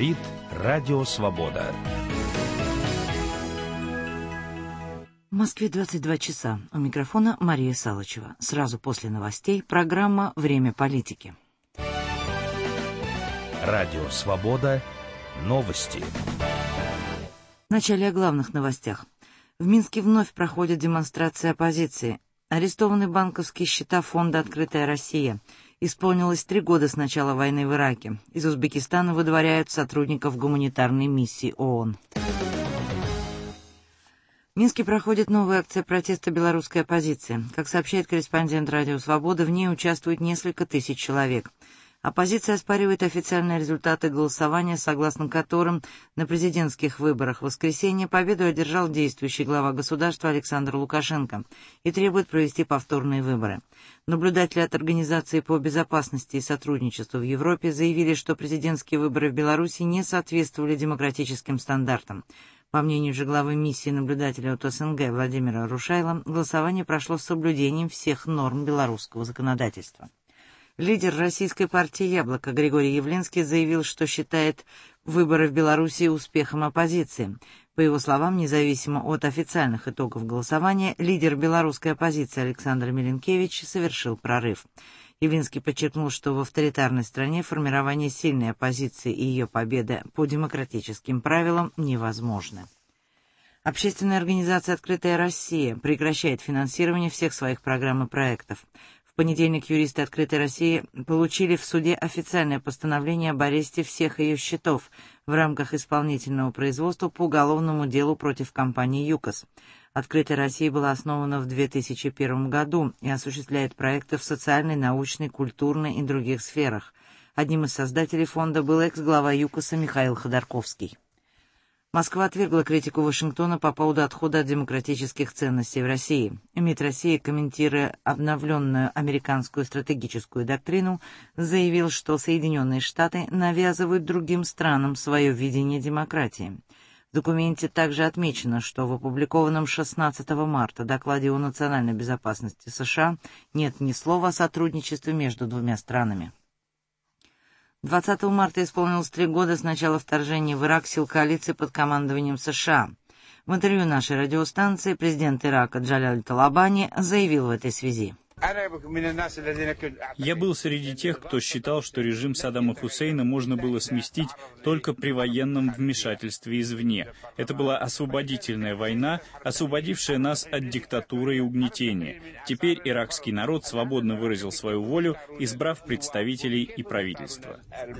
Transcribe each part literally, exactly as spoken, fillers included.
Говорит Радио Свобода. В Москве двадцать два часа. У микрофона Мария Салычева. Сразу после новостей программа «Время политики». Радио Свобода. Новости. Вначале о главных новостях. В Минске вновь проходят демонстрации оппозиции. Арестованы банковские счета фонда «Открытая Россия». Исполнилось три года с начала войны в Ираке. Из Узбекистана выдворяют сотрудников гуманитарной миссии ООН. В Минске проходит новая акция протеста белорусской оппозиции. Как сообщает корреспондент «Радио Свобода», в ней участвует несколько тысяч человек. Оппозиция оспаривает официальные результаты голосования, согласно которым на президентских выборах в воскресенье победу одержал действующий глава государства Александр Лукашенко и требует провести повторные выборы. Наблюдатели от Организации по безопасности и сотрудничеству в Европе заявили, что президентские выборы в Беларуси не соответствовали демократическим стандартам. По мнению же главы миссии наблюдателя от СНГ Владимира Рушайла, голосование прошло с соблюдением всех норм белорусского законодательства. Лидер российской партии «Яблоко» Григорий Явлинский заявил, что считает выборы в Беларуси успехом оппозиции. По его словам, независимо от официальных итогов голосования, лидер белорусской оппозиции Александр Миленкевич совершил прорыв. Явлинский подчеркнул, что в авторитарной стране формирование сильной оппозиции и ее победа по демократическим правилам невозможны. Общественная организация «Открытая Россия» прекращает финансирование всех своих программ и проектов. В понедельник юристы «Открытой России» получили в суде официальное постановление об аресте всех ее счетов в рамках исполнительного производства по уголовному делу против компании «ЮКОС». «Открытая Россия» была основана в две тысячи первом году и осуществляет проекты в социальной, научной, культурной и других сферах. Одним из создателей фонда был экс-глава ЮКОСа Михаил Ходорковский. Москва отвергла критику Вашингтона по поводу отхода от демократических ценностей в России. МИД России, комментируя обновленную американскую стратегическую доктрину, заявил, что Соединенные Штаты навязывают другим странам свое видение демократии. В документе также отмечено, что в опубликованном шестнадцатого марта докладе о национальной безопасности США нет ни слова о сотрудничестве между двумя странами. двадцатого марта исполнилось три года с начала вторжения в Ирак сил коалиции под командованием США. В интервью нашей радиостанции президент Ирака Джаляль Талабани заявил в этой связи. Я был среди тех, кто считал, что режим Саддама Хусейна можно было сместить только при военном вмешательстве извне. Это была освободительная война, освободившая нас от диктатуры и угнетения. Теперь иракский народ свободно выразил свою волю, избрав представителей и правительство.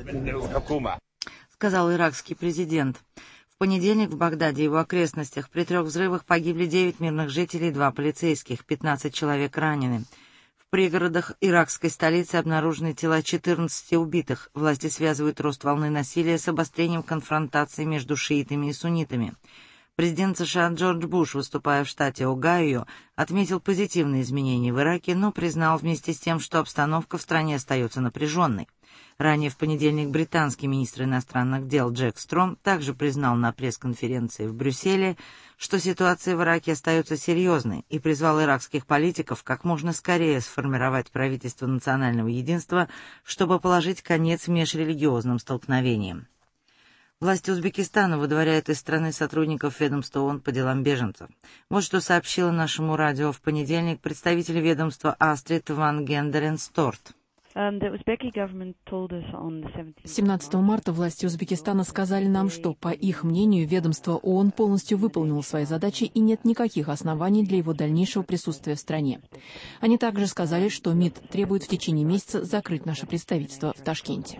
Сказал иракский президент. В понедельник в Багдаде и его окрестностях при трех взрывах погибли девять мирных жителей и два полицейских, пятнадцать человек ранены. В пригородах иракской столицы обнаружены тела четырнадцати убитых. Власти связывают рост волны насилия с обострением конфронтации между шиитами и суннитами. Президент США Джордж Буш, выступая в штате Огайо, отметил позитивные изменения в Ираке, но признал вместе с тем, что обстановка в стране остается напряженной. Ранее в понедельник британский министр иностранных дел Джек Стром также признал на пресс-конференции в Брюсселе, что ситуация в Ираке остается серьезной, и призвал иракских политиков как можно скорее сформировать правительство национального единства, чтобы положить конец межрелигиозным столкновениям. Власти Узбекистана выдворяют из страны сотрудников ведомства ООН по делам беженцев. Вот что сообщила нашему радио в понедельник представитель ведомства Астрид Ван Гендерен Сторт. семнадцатого марта власти Узбекистана сказали нам, что, по их мнению, ведомство ООН полностью выполнило свои задачи и нет никаких оснований для его дальнейшего присутствия в стране. Они также сказали, что МИД требует в течение месяца закрыть наше представительство в Ташкенте.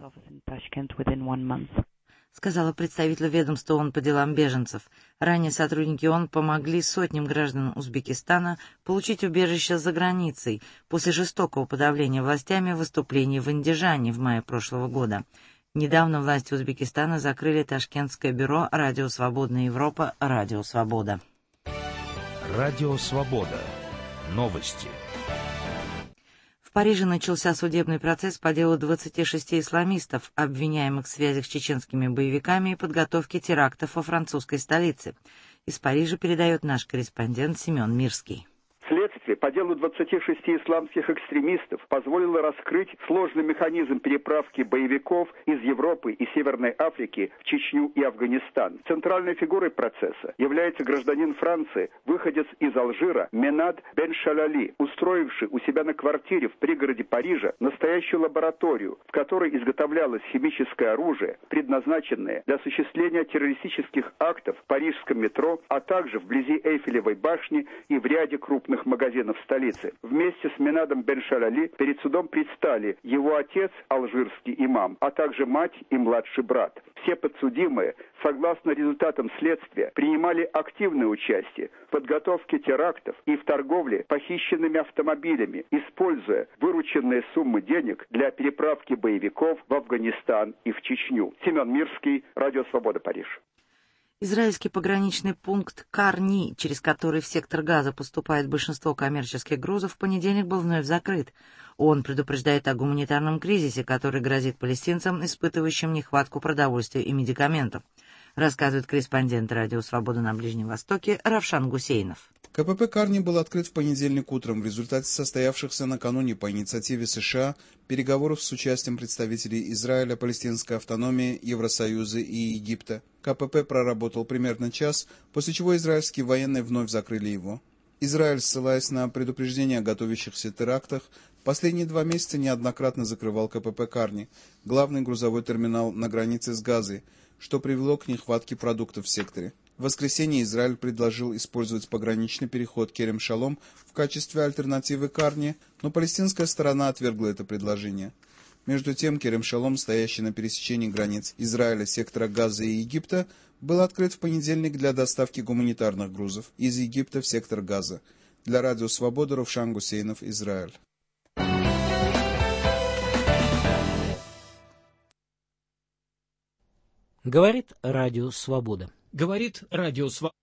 Сказала представитель ведомства ООН по делам беженцев. Ранее сотрудники ООН помогли сотням граждан Узбекистана получить убежище за границей после жестокого подавления властями выступлений в Андижане в мае прошлого года. Недавно власти Узбекистана закрыли ташкентское бюро «Радио Свободная Европа» «Радио Свобода». Радио Свобода. Новости. В Париже начался судебный процесс по делу двадцати шести исламистов, обвиняемых в связях с чеченскими боевиками и подготовке терактов во французской столице. Из Парижа передает наш корреспондент Семен Мирский. Следствие следствие по делу двадцати шести исламских экстремистов позволило раскрыть сложный механизм переправки боевиков из Европы и Северной Африки в Чечню и Афганистан. Центральной фигурой процесса является гражданин Франции, выходец из Алжира Менад Бен Шалали, устроивший у себя на квартире в пригороде Парижа настоящую лабораторию, в которой изготовлялось химическое оружие, предназначенное для осуществления террористических актов в парижском метро, а также вблизи Эйфелевой башни и в ряде крупных магазинов столицы. Вместе с Менадом Бен Шалали перед судом предстали его отец, алжирский имам, а также мать и младший брат. Все подсудимые, согласно результатам следствия, принимали активное участие в подготовке терактов и в торговле похищенными автомобилями, используя вырученные суммы денег для переправки боевиков в Афганистан и в Чечню. Семен Мирский, Радио Свобода, Париж. Израильский пограничный пункт Карни, через который в сектор Газа поступает большинство коммерческих грузов, в понедельник был вновь закрыт. ООН предупреждает о гуманитарном кризисе, который грозит палестинцам, испытывающим нехватку продовольствия и медикаментов, рассказывает корреспондент Радио Свобода на Ближнем Востоке Равшан Гусейнов. КПП Карни был открыт в понедельник утром в результате состоявшихся накануне по инициативе США переговоров с участием представителей Израиля, палестинской автономии, Евросоюза и Египта. КПП проработал примерно час, после чего израильские военные вновь закрыли его. Израиль, ссылаясь на предупреждения о готовящихся терактах, последние два месяца неоднократно закрывал КПП Карни, главный грузовой терминал на границе с Газой, что привело к нехватке продуктов в секторе. В воскресенье Израиль предложил использовать пограничный переход Керем-Шалом в качестве альтернативы Карни, но палестинская сторона отвергла это предложение. Между тем, Керем-Шалом, стоящий на пересечении границ Израиля, сектора Газа и Египта, был открыт в понедельник для доставки гуманитарных грузов из Египта в сектор Газа. Для Радио Свобода Равшан Гусейнов, Израиль. Говорит Радио Свобода. Говорит Радио Свобода.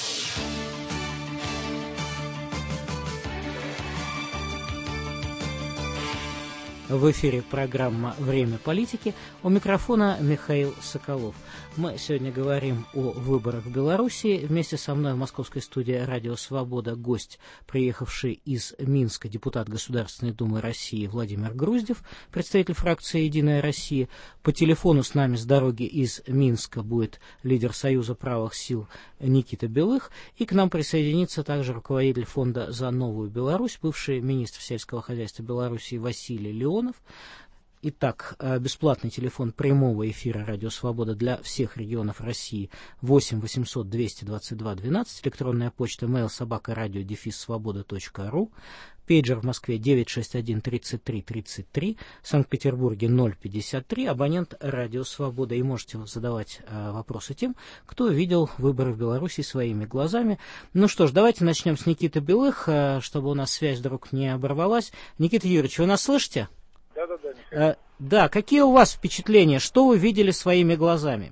В эфире программа «Время политики». У микрофона Михаил Соколов. Мы сегодня говорим о выборах в Белоруссии. Вместе со мной в московской студии «Радио Свобода» гость, приехавший из Минска, депутат Государственной Думы России Владимир Груздев, представитель фракции «Единая Россия». По телефону с нами с дороги из Минска будет лидер Союза правых сил Никита Белых. И к нам присоединится также руководитель фонда «За новую Беларусь», бывший министр сельского хозяйства Белоруссии Василий Леонов. Итак, бесплатный телефон прямого эфира «Радио Свобода» для всех регионов России восемь восемьсот двести двадцать два двенадцать, электронная почта mail собака радио дефис свобода точка ру, пейджер в Москве девять шесть один тридцать три тридцать три, в Санкт-Петербурге ноль пятьдесят три, абонент «Радио Свобода». И можете задавать э, вопросы тем, кто видел выборы в Беларуси своими глазами. Ну что ж, давайте начнем с Никиты Белых, э, чтобы у нас связь вдруг не оборвалась. Никита Юрьевич, вы нас слышите? Да, да, да. Э, да, какие у вас впечатления? Что вы видели своими глазами?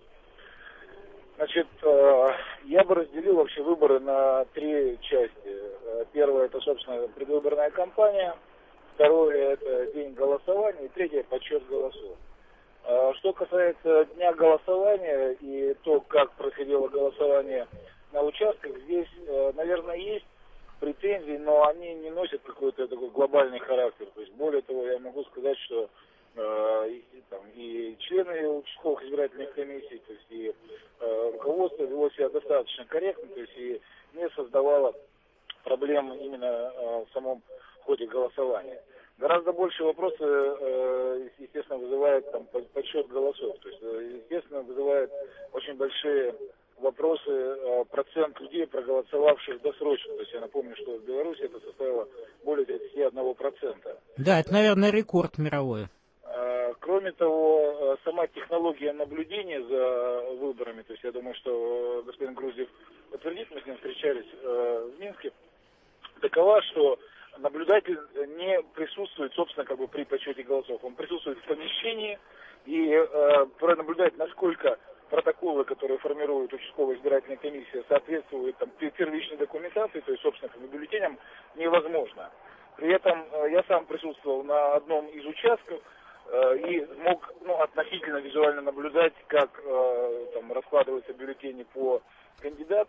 Значит, э, я бы разделил вообще выборы на три части. Первое — это, собственно, предвыборная кампания. Второе — это день голосования. И третье — подсчет голосов. Э, что касается дня голосования и то, как проходило голосование на участках, здесь, э, наверное, есть претензий, но они не носят какой-то такой глобальный характер. То есть, более того, я могу сказать, что э, и, там, и члены участковых избирательных комиссий, то есть и э, руководство вело себя достаточно корректно, то есть и не создавало проблем именно э, в самом ходе голосования. Гораздо больше вопросы, э, естественно, вызывает там подсчет голосов. То есть, естественно, вызывает очень большие вопросы э, процент людей, проголосовавших досрочно. То есть я напомню, что в Беларуси это составило более тридцать один процент. Да, это, наверное, рекорд мировой. Э, кроме того, э, сама технология наблюдения за выборами, то есть я думаю, что господин Груздев подтвердит, мы с ним встречались э, в Минске, такова, что наблюдатель не присутствует, собственно, как бы при подсчете голосов. Он присутствует в помещении и э, пронаблюдать, насколько протоколы, которые формирует участковая избирательная комиссия, соответствуют там первичной документации, то есть, собственно, бюллетеням, невозможно. При этом э, я сам присутствовал на одном из участков э, и мог ну, относительно визуально наблюдать, как э, там раскладываются бюллетени по кандидатам.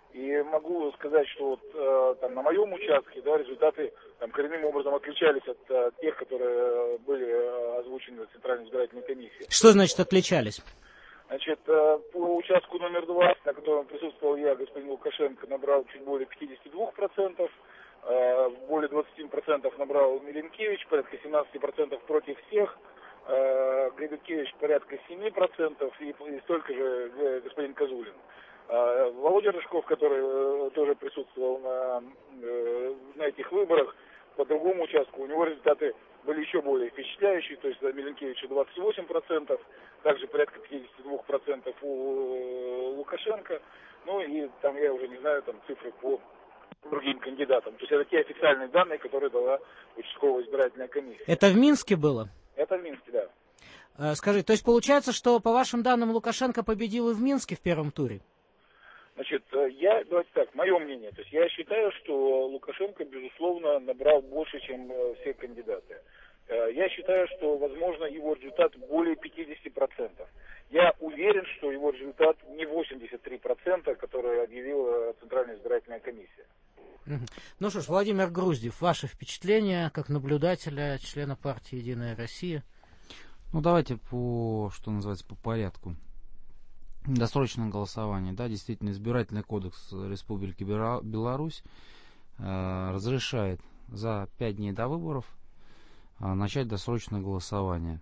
И могу сказать, что вот э, там на моем участке, да, результаты там коренным образом отличались от э, тех, которые были э, озвучены Центральной избирательной комиссией. Что значит отличались? Значит, э, по участку номер два, на котором присутствовал я, господин Лукашенко, набрал чуть более пятьдесят два процента, э, более двадцать процентов набрал Миленкевич, порядка семнадцать процентов против всех, э, Гребенкевич порядка семь процентов и, и столько же э, господин Козулин. Володя Рыжков, который э, тоже присутствовал на, э, на этих выборах, по другому участку, у него результаты были еще более впечатляющие, то есть за Миленкевича двадцать восемь процентов, также порядка пятьдесят два процента у э, Лукашенко, ну и там я уже не знаю там цифры по другим кандидатам. То есть это те официальные данные, которые дала участковая избирательная комиссия. Это в Минске было? Это в Минске, да. Скажи, то есть получается, что по вашим данным Лукашенко победил и в Минске в первом туре? Значит, я, давайте так, мое мнение, то есть я считаю, что Лукашенко, безусловно, набрал больше, чем все кандидаты. Я считаю, что, возможно, его результат более пятьдесят процентов. Я уверен, что его результат не восемьдесят три процента, которые объявила Центральная избирательная комиссия. Ну что ж, Владимир Груздев, ваше впечатление как наблюдателя, члена партии «Единая Россия»? Ну, давайте по, что называется, по порядку. Досрочное голосование, да, действительно, избирательный кодекс Республики Беларусь э, разрешает за пять дней до выборов э, начать досрочное голосование.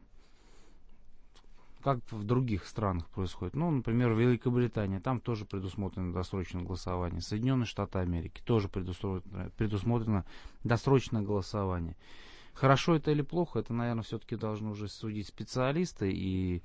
Как в других странах происходит. Ну, например, в Великобритании, там тоже предусмотрено досрочное голосование. Соединенные Штаты Америки тоже предусмотрено, предусмотрено досрочное голосование. Хорошо это или плохо, это, наверное, все-таки должны уже судить специалисты и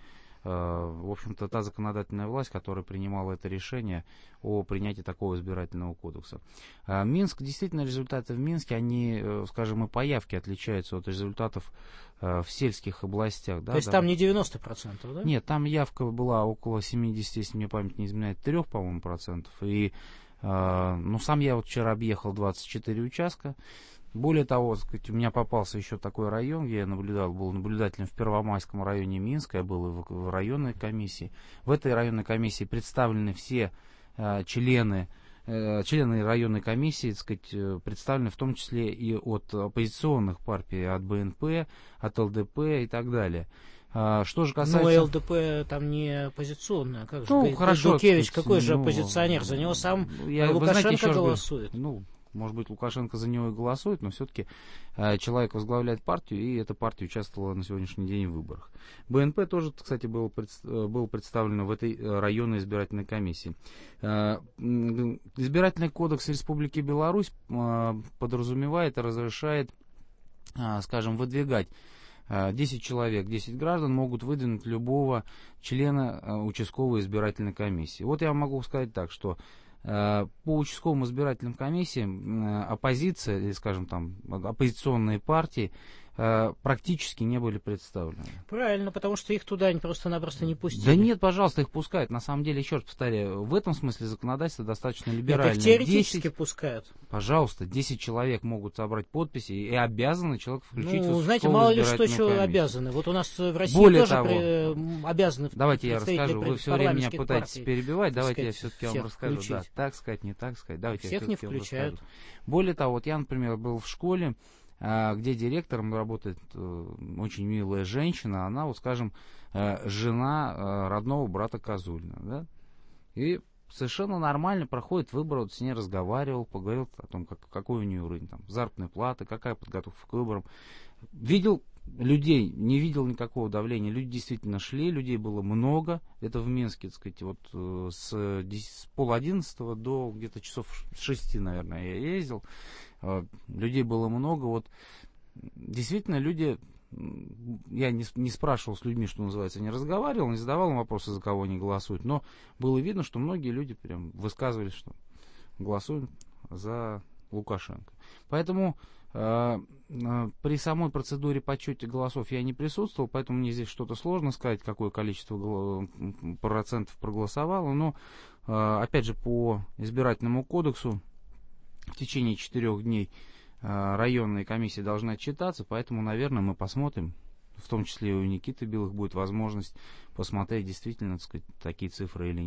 в общем-то, та законодательная власть, которая принимала это решение о принятии такого избирательного кодекса. Минск, действительно, результаты в Минске, они, скажем, и по явке отличаются от результатов в сельских областях. Да, То есть да. Там не девяносто процентов, да? Нет, там явка была около семьдесят, если мне память не изменяет, три, по-моему, процентов. И, ну, сам я вот вчера объехал двадцать четыре участка. Более того, сказать, у меня попался еще такой район, где я наблюдал, был наблюдателем в Первомайском районе Минска, я был и в, в районной комиссии. В этой районной комиссии представлены все э, члены, э, члены районной комиссии, так сказать, представлены в том числе и от оппозиционных партий, от Бэ Эн Пэ, от Эл Дэ Пэ и так далее. Что же касается... Ну, Эл Дэ Пэ там не оппозиционная, как же? Ну, хорошо, Гайдукевич, сказать, какой же ну, оппозиционер? За него сам я, Лукашенко знаете, голосует. Ну, может быть, Лукашенко за него и голосует, но все-таки э, человек возглавляет партию, и эта партия участвовала на сегодняшний день в выборах. Бэ Эн Пэ тоже, кстати, был, пред, был представлен в этой районной избирательной комиссии. Э, избирательный кодекс Республики Беларусь э, подразумевает и разрешает, э, скажем, выдвигать десять человек, десять граждан могут выдвинуть любого члена э, участковой избирательной комиссии. Вот я вам могу сказать так, что по участковым избирательным комиссиям оппозиция, или, скажем, там, оппозиционные партии практически не были представлены. Правильно, потому что их туда просто-напросто не пустили. Да нет, пожалуйста, их пускают. На самом деле, еще раз повторяю, в этом смысле законодательство достаточно либеральное. Нет, их теоретически десять, пускают. Пожалуйста, десять человек могут собрать подписи и обязаны человек включить ну, в знаете, мало ли что еще комиссию. Обязаны. Вот у нас в России Более тоже того, при, обязаны. Давайте я расскажу. Вы все время меня пытаетесь партий, перебивать. Давайте сказать, я все-таки вам расскажу. Включить. Да, так сказать, не так сказать. Давайте Всех я не включают. Расскажу. Более того, вот я, например, был в школе, где директором работает очень милая женщина, она, вот скажем, жена родного брата Козулина, да, и совершенно нормально проходит выборы, вот с ней разговаривал, поговорил о том, как, какой у нее уровень там, заработной платы, какая подготовка к выборам. Видел людей, не видел никакого давления, люди действительно шли, людей было много, это в Минске, так сказать, вот с, с пол одиннадцатого до где-то часов шести, наверное, я ездил, людей было много, вот действительно люди, я не, не спрашивал с людьми, что называется, не разговаривал, не задавал им вопросы, за кого они голосуют, но было видно, что многие люди прям высказывались, что голосуют за Лукашенко. Поэтому э, э, при самой процедуре подсчета голосов я не присутствовал, поэтому мне здесь что-то сложно сказать, какое количество гол- процентов проголосовало, но э, опять же по избирательному кодексу в течение четырех дней э, районные комиссии должны отчитаться, поэтому, наверное, мы посмотрим, в том числе и у Никиты Белых будет возможность посмотреть, действительно, так сказать, такие цифры или нет.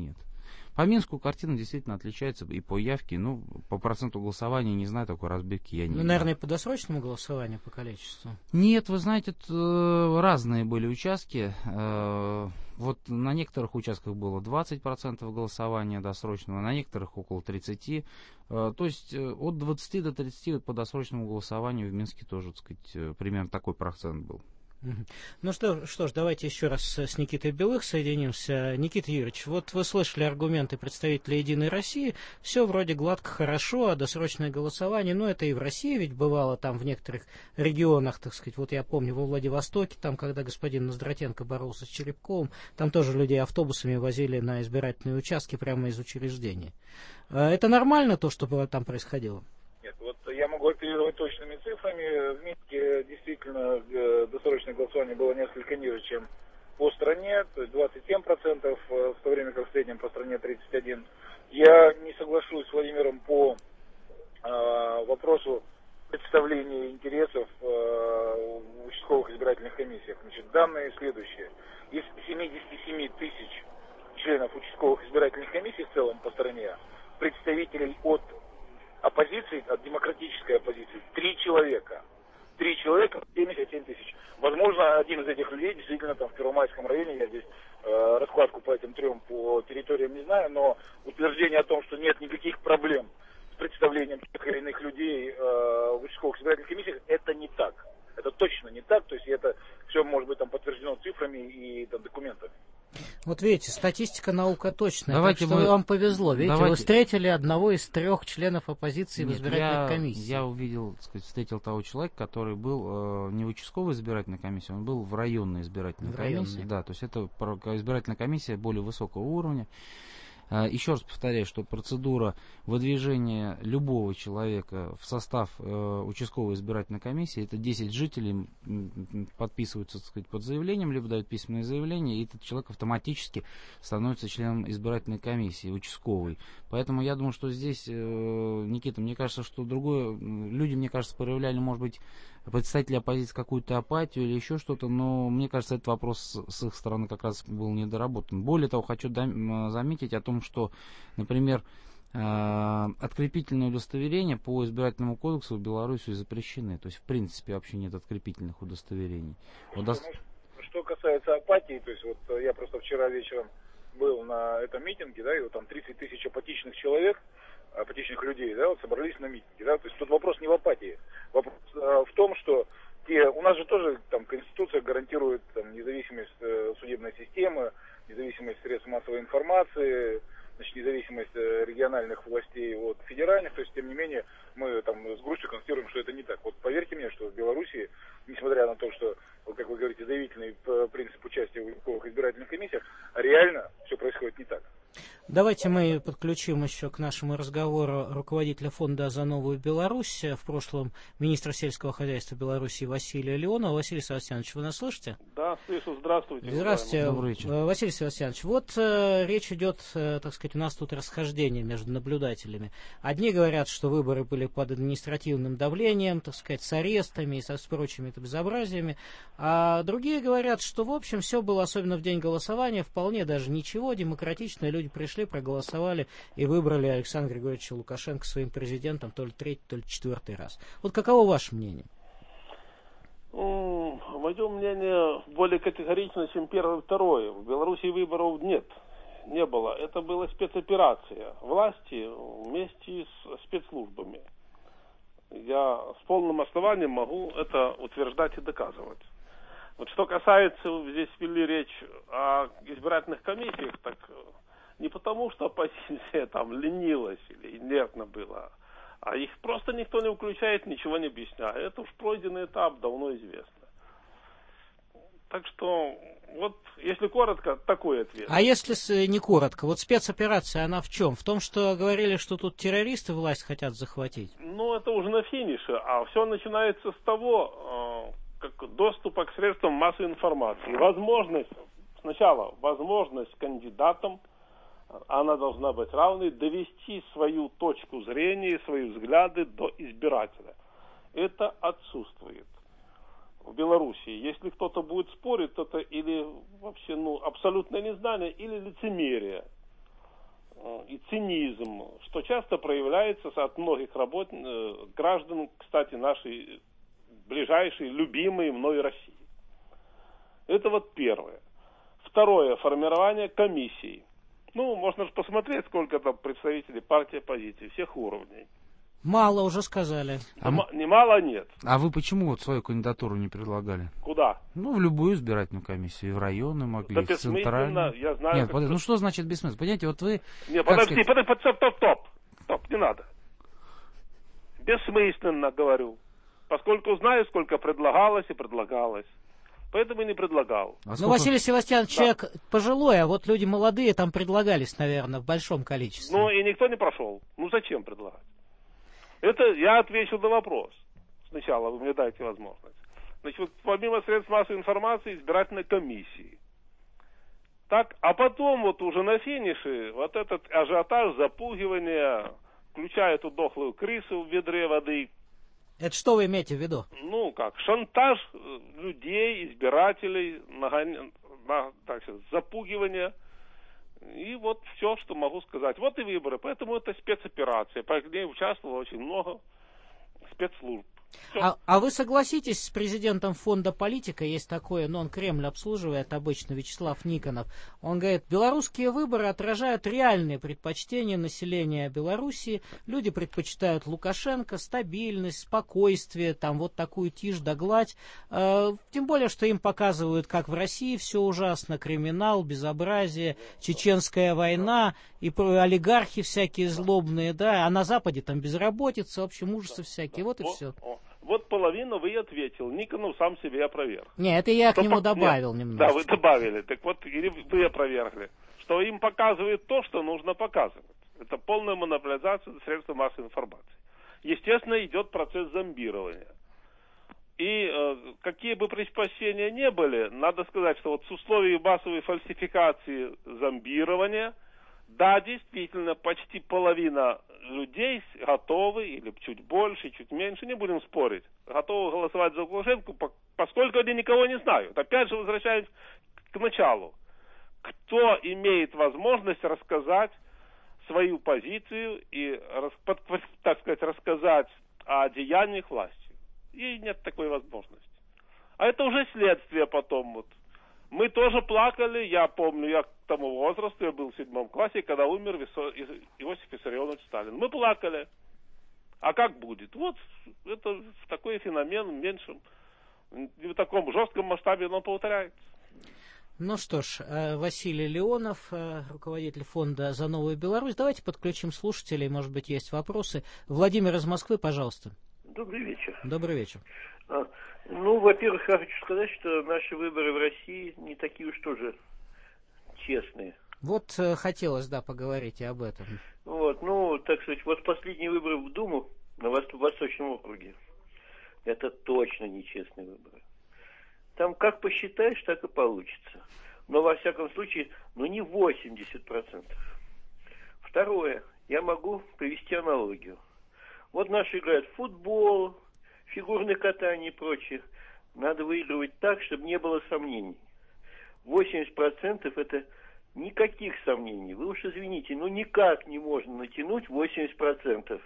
По Минску картина действительно отличается и по явке, ну, по проценту голосования, не знаю, такой разбивки я не Ну, видел. наверное, по досрочному голосованию, по количеству? Нет, вы знаете, это разные были участки. Вот на некоторых участках было двадцать процентов голосования досрочного, на некоторых около тридцать процентов. То есть от двадцати до тридцати по досрочному голосованию в Минске тоже, так сказать, примерно такой процент был. Ну что, что ж, давайте еще раз с Никитой Белых соединимся. Никита Юрьевич, вот вы слышали аргументы представителей «Единой России». Все вроде гладко, хорошо, а досрочное голосование, ну это и в России ведь бывало, там в некоторых регионах, так сказать, вот я помню, во Владивостоке, там, когда господин Ноздратенко боролся с Черепковым, там тоже людей автобусами возили на избирательные участки прямо из учреждений. Это нормально, то, что там происходило? Нет, вот я могу оперировать точными цифрами. В Минске действительно досрочное голосование было несколько ниже, чем по стране, то есть двадцать семь процентов, в то время как в среднем по стране тридцать один процент. Я не соглашусь с Владимиром по э, вопросу представления интересов э, в участковых избирательных комиссиях. Значит, данные следующие. Из семидесяти семи тысяч членов участковых избирательных комиссий в целом по стране, представителей от оппозиции, от демократической оппозиции, три человека. Три человека, семьдесят семь тысяч. Возможно, один из этих людей действительно там в Первомайском районе, я здесь э, раскладку по этим трем по территориям не знаю, но утверждение о том, что нет никаких проблем с представлением тех или иных людей э, в участковых избирательных комиссиях, это не так. Это точно не так, то есть это все может быть там подтверждено цифрами и там, документами. Вот видите, статистика наука точная, Давайте так что мы... вам повезло. Видите, Давайте... вы встретили одного из трех членов оппозиции Нет, в избирательной я, комиссии. Я увидел, так сказать, встретил того человека, который был э, не в участковой избирательной комиссии, он был в районной избирательной в комиссии. Районной. Да, то есть это избирательная комиссия более высокого уровня. Еще раз повторяю, что процедура выдвижения любого человека в состав э, участковой избирательной комиссии, это десять жителей подписываются, так сказать, под заявлением, либо дают письменное заявление, и этот человек автоматически становится членом избирательной комиссии, участковой. Поэтому я думаю, что здесь, э, Никита, мне кажется, что другое, люди, мне кажется, проявляли, может быть, представители оппозиции какую-то апатию или еще что-то, но мне кажется, этот вопрос с их стороны как раз был недоработан. Более того, хочу заметить о том, что, например, открепительные удостоверения по избирательному кодексу в Беларуси запрещены. То есть, в принципе, вообще нет открепительных удостоверений. Вот до... Что касается апатии, то есть вот я просто вчера вечером был на этом митинге, да, и вот там тридцать тысяч апатичных человек, апатичных людей, да, вот собрались на митинге, да, то есть тут вопрос не в апатии, вопрос а, в том, что те, у нас же тоже там Конституция гарантирует там, независимость э, судебной системы, независимость средств массовой информации, значит, независимость э, региональных властей от федеральных, то есть, тем не менее, мы там с грустью констатируем, что это не так. Вот поверьте мне, что в Беларуси, несмотря на то, что, как вы говорите, заявительный принцип участия в участковых избирательных комиссиях, реально все происходит не так. Давайте мы подключим еще к нашему разговору руководителя фонда «За новую Беларусь», в прошлом министра сельского хозяйства Беларуси Василия Леонова. Василий Севастьянович, вы нас слышите? Да, слышу. Здравствуйте. Здравствуйте. Добрый вечер. Василий Севастьянович, вот э, речь идет, э, так сказать, у нас тут расхождение между наблюдателями. Одни говорят, что выборы были под административным давлением, так сказать, с арестами и со, с прочими безобразиями, а другие говорят, что, в общем, все было, особенно в день голосования, вполне даже ничего, демократично, люди пришли, проголосовали и выбрали Александра Григорьевича Лукашенко своим президентом то ли третий, то ли четвертый раз. Вот каково ваше мнение? Мое мнение более категорично, чем первое и второе. В Беларуси выборов нет, не было. Это была спецоперация власти вместе с спецслужбами. Я с полным основанием могу это утверждать и доказывать. Вот что касается, здесь вели речь о избирательных комиссиях, так не потому, что оппозиция там ленилась или инертно была, а их просто никто не включает, ничего не объясняет. Это уж пройденный этап, давно известно. Так что, вот, если коротко, такой ответ. А если не коротко, вот спецоперация, она в чем? В том, что говорили, что тут террористы власть хотят захватить? Ну, это уже на финише, а все начинается с того, как доступа к средствам массовой информации. Возможность, сначала возможность кандидатам, она должна быть равной, довести свою точку зрения, свои взгляды до избирателя. Это отсутствует в Беларуси. Если кто-то будет спорить, то это или вообще ну, абсолютное незнание, или лицемерие. и цинизм, что часто проявляется от многих работ... граждан, кстати, нашей ближайшей, любимой мной России. Это вот первое. Второе. Формирование комиссий. Ну, можно же посмотреть, сколько там представителей партии оппозиции, всех уровней. Мало уже сказали. А М- немало нет. А вы почему вот свою кандидатуру не предлагали? Куда? Ну, в любую избирательную комиссию, и в районы могли, да и в центральную. Я знаю, Нет, как... подожди, ну что значит бессмысленно? Понимаете, вот вы... Не, подожди, сказать... подожди, стоп, стоп, стоп, стоп, не надо. Бессмысленно, говорю. Поскольку знаю, сколько предлагалось и предлагалось. Поэтому и не предлагал. А ну, Василий Севастьянович, да. Человек пожилой, а вот люди молодые там предлагались, наверное, в большом количестве. Ну, и никто не прошел. Ну, зачем предлагать? Это я отвечу на вопрос. Сначала вы мне дайте возможность. Значит, вот, помимо средств массовой информации, избирательной комиссии. Так, а потом вот уже на финише вот этот ажиотаж, запугивание, включая эту дохлую крысу в ведре воды. Это что вы имеете в виду? Ну, как, шантаж людей, избирателей, нагоня... на, так сказать, запугивание. И вот все, что могу сказать. Вот и выборы. Поэтому это спецоперация. По ней участвовало очень много спецслужб. А, а вы согласитесь с президентом фонда «Политика», есть такое, но он Кремль обслуживает обычно, Вячеслав Никонов. Он говорит, белорусские выборы отражают реальные предпочтения населения Белоруссии. Люди предпочитают Лукашенко, стабильность, спокойствие, там вот такую тишь да гладь. Э, тем более, что им показывают, как в России все ужасно, криминал, безобразие, чеченская война и олигархи всякие злобные, да, а на Западе там безработица, в общем, ужасы всякие, вот и все. Вот половину вы и ответил. Никонов сам себе опроверг. Не, это я что к нему по... добавил Нет, немного. Да, вы добавили. Так вот, или вы опровергли. Что им показывают то, что нужно показывать. Это полная монополизация средств массовой информации. Естественно, идет процесс зомбирования. И э, какие бы предпочтения не были, надо сказать, что вот с условием массовой фальсификации зомбирования, да, действительно, почти половина людей готовы, или чуть больше, чуть меньше, не будем спорить, готовы голосовать за Лукашенко, поскольку они никого не знают. Опять же, возвращаясь к началу. Кто имеет возможность рассказать свою позицию и, так сказать, рассказать о деяниях власти? И нет такой возможности. А это уже следствие потом вот. Мы тоже плакали, я помню, я к тому возрасту, я был в седьмом классе, когда умер Иосиф Виссарионович Сталин. Мы плакали. А как будет? Вот, это такой феномен в меньшем, не в таком жестком масштабе, но повторяется. Ну что ж, Василий Леонов, руководитель фонда «За новую Беларусь». Давайте подключим слушателей, может быть, есть вопросы. Владимир из Москвы, пожалуйста. Добрый вечер. Добрый вечер. А, ну, во-первых, я хочу сказать, что наши выборы в России не такие уж тоже честные. Вот э, хотелось, да, поговорить и об этом. Вот, ну, так сказать, вот последние выборы в Думу на Восток, Восточном округе, это точно нечестные выборы. Там как посчитаешь, так и получится. Но, во всяком случае, ну, не восемьдесят процентов. Второе, я могу привести аналогию. Вот наши играют в футбол, фигурное катание и прочее. Надо выигрывать так, чтобы не было сомнений. восемьдесят процентов это никаких сомнений. Вы уж извините, ну никак не можно натянуть восемьдесят процентов.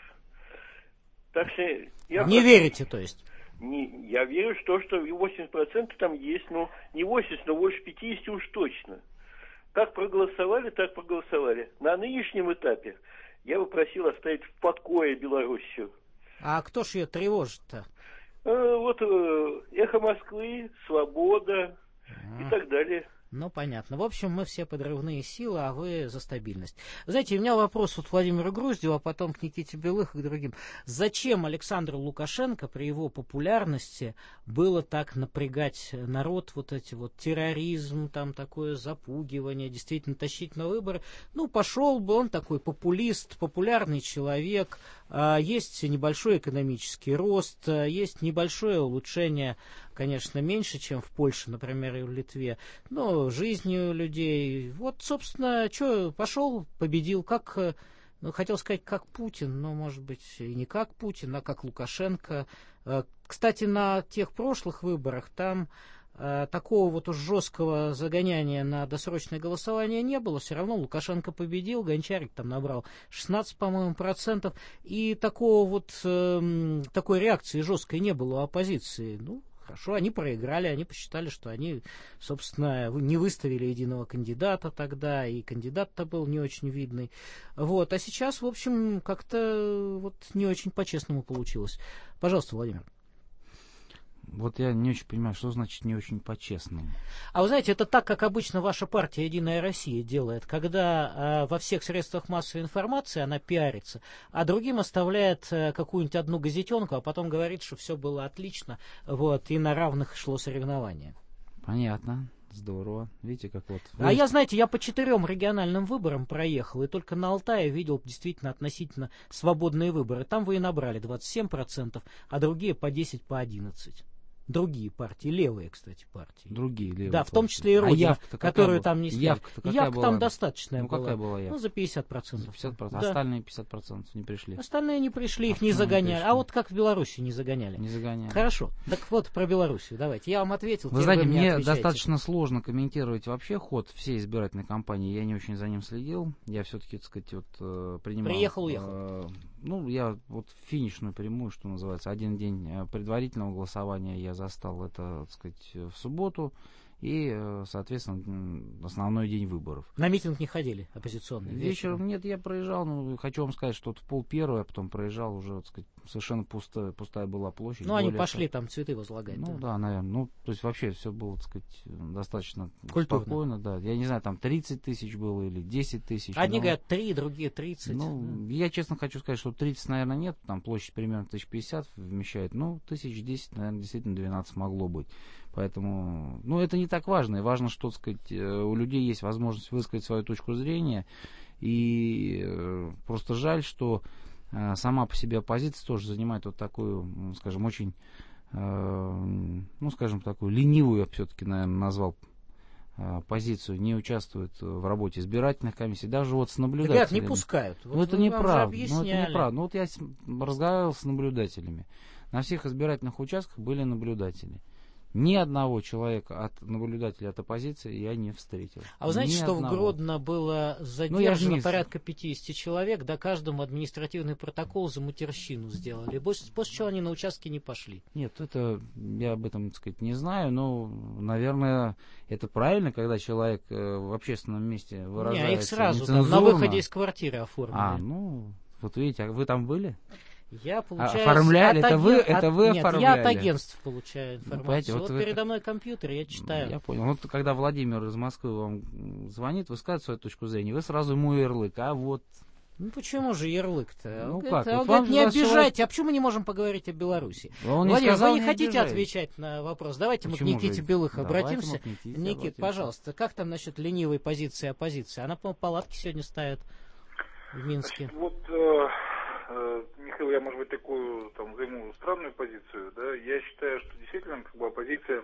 Так что я не просто... верите, то есть? Не, я верю, что, что восемьдесят процентов там есть, ну не восемьдесят, но больше пятьдесят уж точно. Как проголосовали, так проголосовали. На нынешнем этапе я бы просил оставить в покое Белоруссию. А кто ж ее тревожит-то? Э, вот э, «Эхо Москвы», «Свобода» а. и так далее. Ну, понятно. В общем, мы все подрывные силы, а вы за стабильность. Знаете, у меня вопрос вот к Владимиру Груздеву, а потом к Никите Белых и к другим. Зачем Александру Лукашенко при его популярности было так напрягать народ, вот эти вот терроризм, там такое запугивание, действительно тащить на выборы? Ну, пошел бы он такой популист, популярный человек, есть небольшой экономический рост, есть небольшое улучшение, конечно, меньше, чем в Польше, например, и в Литве, но жизнью людей. Вот, собственно, что, пошел, победил, как, ну, хотел сказать, как Путин, но, может быть, и не как Путин, а как Лукашенко. Кстати, на тех прошлых выборах там такого вот уж жесткого загоняния на досрочное голосование не было. Все равно Лукашенко победил, Гончарик там набрал шестнадцать, по-моему, процентов. И такого вот, э, такой реакции жесткой не было у оппозиции. Ну, хорошо, они проиграли, они посчитали, что они, собственно, не выставили единого кандидата тогда, и кандидат-то был не очень видный. Вот. А сейчас, в общем, как-то вот не очень по-честному получилось. Пожалуйста, Владимир. Вот я не очень понимаю, что значит не очень по-честному. А вы знаете, это так, как обычно ваша партия «Единая Россия» делает, когда э, во всех средствах массовой информации она пиарится, а другим оставляет э, какую-нибудь одну газетенку, а потом говорит, что все было отлично, вот, и на равных шло соревнование. Понятно. Здорово. Видите, как вот... Вы... А я, знаете, я по четырем региональным выборам проехал, и только на Алтае видел действительно относительно свободные выборы. Там вы и набрали двадцать семь процентов, а другие по десять, по одиннадцать. Другие партии, левые, кстати, партии. Другие левые. Да, в том числе и Родина, а которую там не сняли. Явка-то какая явка была? Там достаточная ну, была. Какая была явка? Ну, за пятьдесят процентов. За пятьдесят процентов. Да. Остальные пятьдесят процентов не пришли. Остальные не пришли, их а не загоняли. Не а вот как в Беларуси не загоняли. Не загоняли. Хорошо. Так вот, про Белоруссию давайте. Я вам ответил. Вы знаете, вы мне мне отвечаете. достаточно сложно комментировать вообще ход всей избирательной кампании. Я не очень за ним следил. Я все-таки, так сказать, вот принимал... Приехал, уехал. Э, ну, я вот финишную прямую, что называется, один день предварительного голосования я застал это, так сказать, в субботу. И, соответственно, основной день выборов. На митинг не ходили оппозиционные? Вечером, вечером нет, я проезжал, ну, хочу вам сказать, что вот в пол первого, а потом проезжал уже, так сказать, совершенно пустая, пустая была площадь. Ну, они пошли там цветы возлагать. Ну, да, да, наверное. Ну, то есть вообще все было, так сказать, достаточно культурно. Спокойно, да. Я не знаю, там тридцать тысяч было или десять тысяч. Одни но... говорят три, другие тридцать. Ну, да. Я честно хочу сказать, что тридцать, наверное, нет, там площадь примерно тысяч пятьдесят вмещает, ну, тысяч десять, наверное, действительно двенадцать могло быть. Поэтому, ну, это не так важно. И важно, что, так сказать, у людей есть возможность высказать свою точку зрения. И э, просто жаль, что э, сама по себе оппозиция тоже занимает вот такую, скажем, очень, э, ну, скажем, такую ленивую, я все-таки, наверное, назвал э, позицию, не участвует в работе избирательных комиссий, даже вот с наблюдателями. Ребят, не пускают. Вот ну, это неправда. Ну, это неправда. Ну, вот я разговаривал с наблюдателями. На всех избирательных участках были наблюдатели. Ни одного человека от наблюдателей от оппозиции я не встретил. А вы знаете, Ни что одного. в Гродно было задержано ну, порядка пятьдесят человек, да каждому административный протокол за матерщину сделали, после, после чего они на участке не пошли. Нет, это я об этом, так сказать, не знаю, но, наверное, это правильно, когда человек в общественном месте выражается. Не, их сразу там, на выходе из квартиры оформили. А, ну, вот видите, а вы там были? Я получаю... Оформляли? От Это аген... вы, от... это вы Нет, оформляли? я от агентств получаю информацию. Ну, вот вот передо вы... мной компьютер, я читаю. Я понял. Вот когда Владимир из Москвы вам звонит, высказывает свою точку зрения, вы сразу ему ярлык, а вот... Ну почему же ярлык-то? Ну он как? говорит, Вот он говорит, не обижайте, человек... а почему мы не можем поговорить о Беларуси? Он Владимир, сказал, вы не, не хотите обижает. Отвечать на вопрос? Давайте почему мы к Никите же? Белых Давайте обратимся. Никите Никит, обратимся. пожалуйста, как там насчет ленивой позиции оппозиции? Она, по-моему, палатки сегодня ставит в Минске. Значит, вот... Э... Михаил, я, может быть, такую там займу странную позицию, да, я считаю, что действительно как бы оппозиция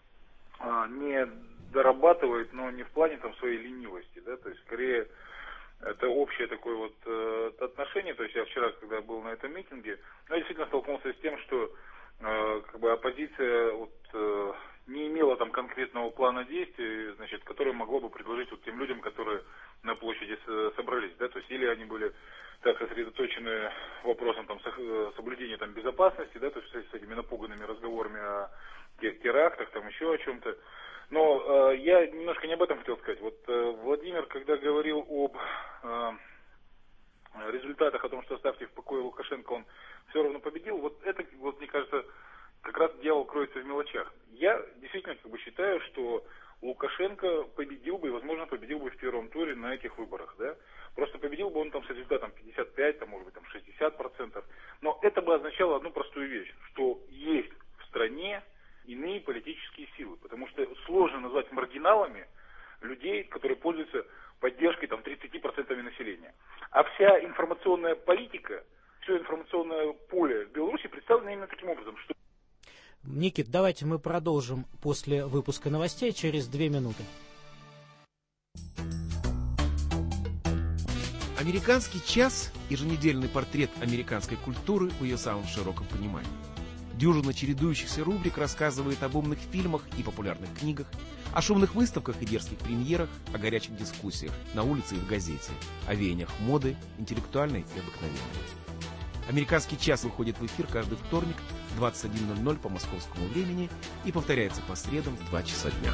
а, не дорабатывает, но не в плане там своей ленивости, да, то есть скорее это общее такое вот э, отношение, то есть я вчера, когда был на этом митинге, ну, я действительно столкнулся с тем, что э, как бы оппозиция вот э, не имела там конкретного плана действий, значит, который могло бы предложить вот тем людям, которые на площади собрались, да, то есть или они были так сосредоточены вопросом там соблюдения там безопасности, да, то есть с этими напуганными разговорами о терактах, там еще о чем-то. Но э, я немножко не об этом хотел сказать. Вот э, Владимир, когда говорил об э, результатах, о том, что оставьте в покое Лукашенко, он все равно победил, вот это, вот мне кажется, как раз дьявол кроется в мелочах. Я действительно как бы считаю, что Лукашенко победил бы и, возможно, победил бы в первом туре на этих выборах, да. Просто победил бы он там с результатом пятьдесят пять, там, может быть, там шестьдесят процентов. Но это бы означало одну простую вещь, что есть в стране иные политические силы. Потому что сложно назвать маргиналами людей, которые пользуются поддержкой там тридцать процентов населения. А вся информационная политика, все информационное поле в Беларуси представлено именно таким образом, что... Никит, давайте мы продолжим после выпуска новостей через две минуты. Американский час – еженедельный портрет американской культуры в ее самом широком понимании. Дюжина чередующихся рубрик рассказывает об умных фильмах и популярных книгах, о шумных выставках и дерзких премьерах, о горячих дискуссиях на улице и в газете, о веяниях моды, интеллектуальной и обыкновенной. «Американский час» выходит в эфир каждый вторник в двадцать один ноль ноль по московскому времени и повторяется по средам в два часа дня.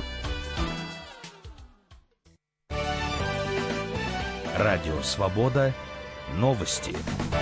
Радио «Свобода». Новости.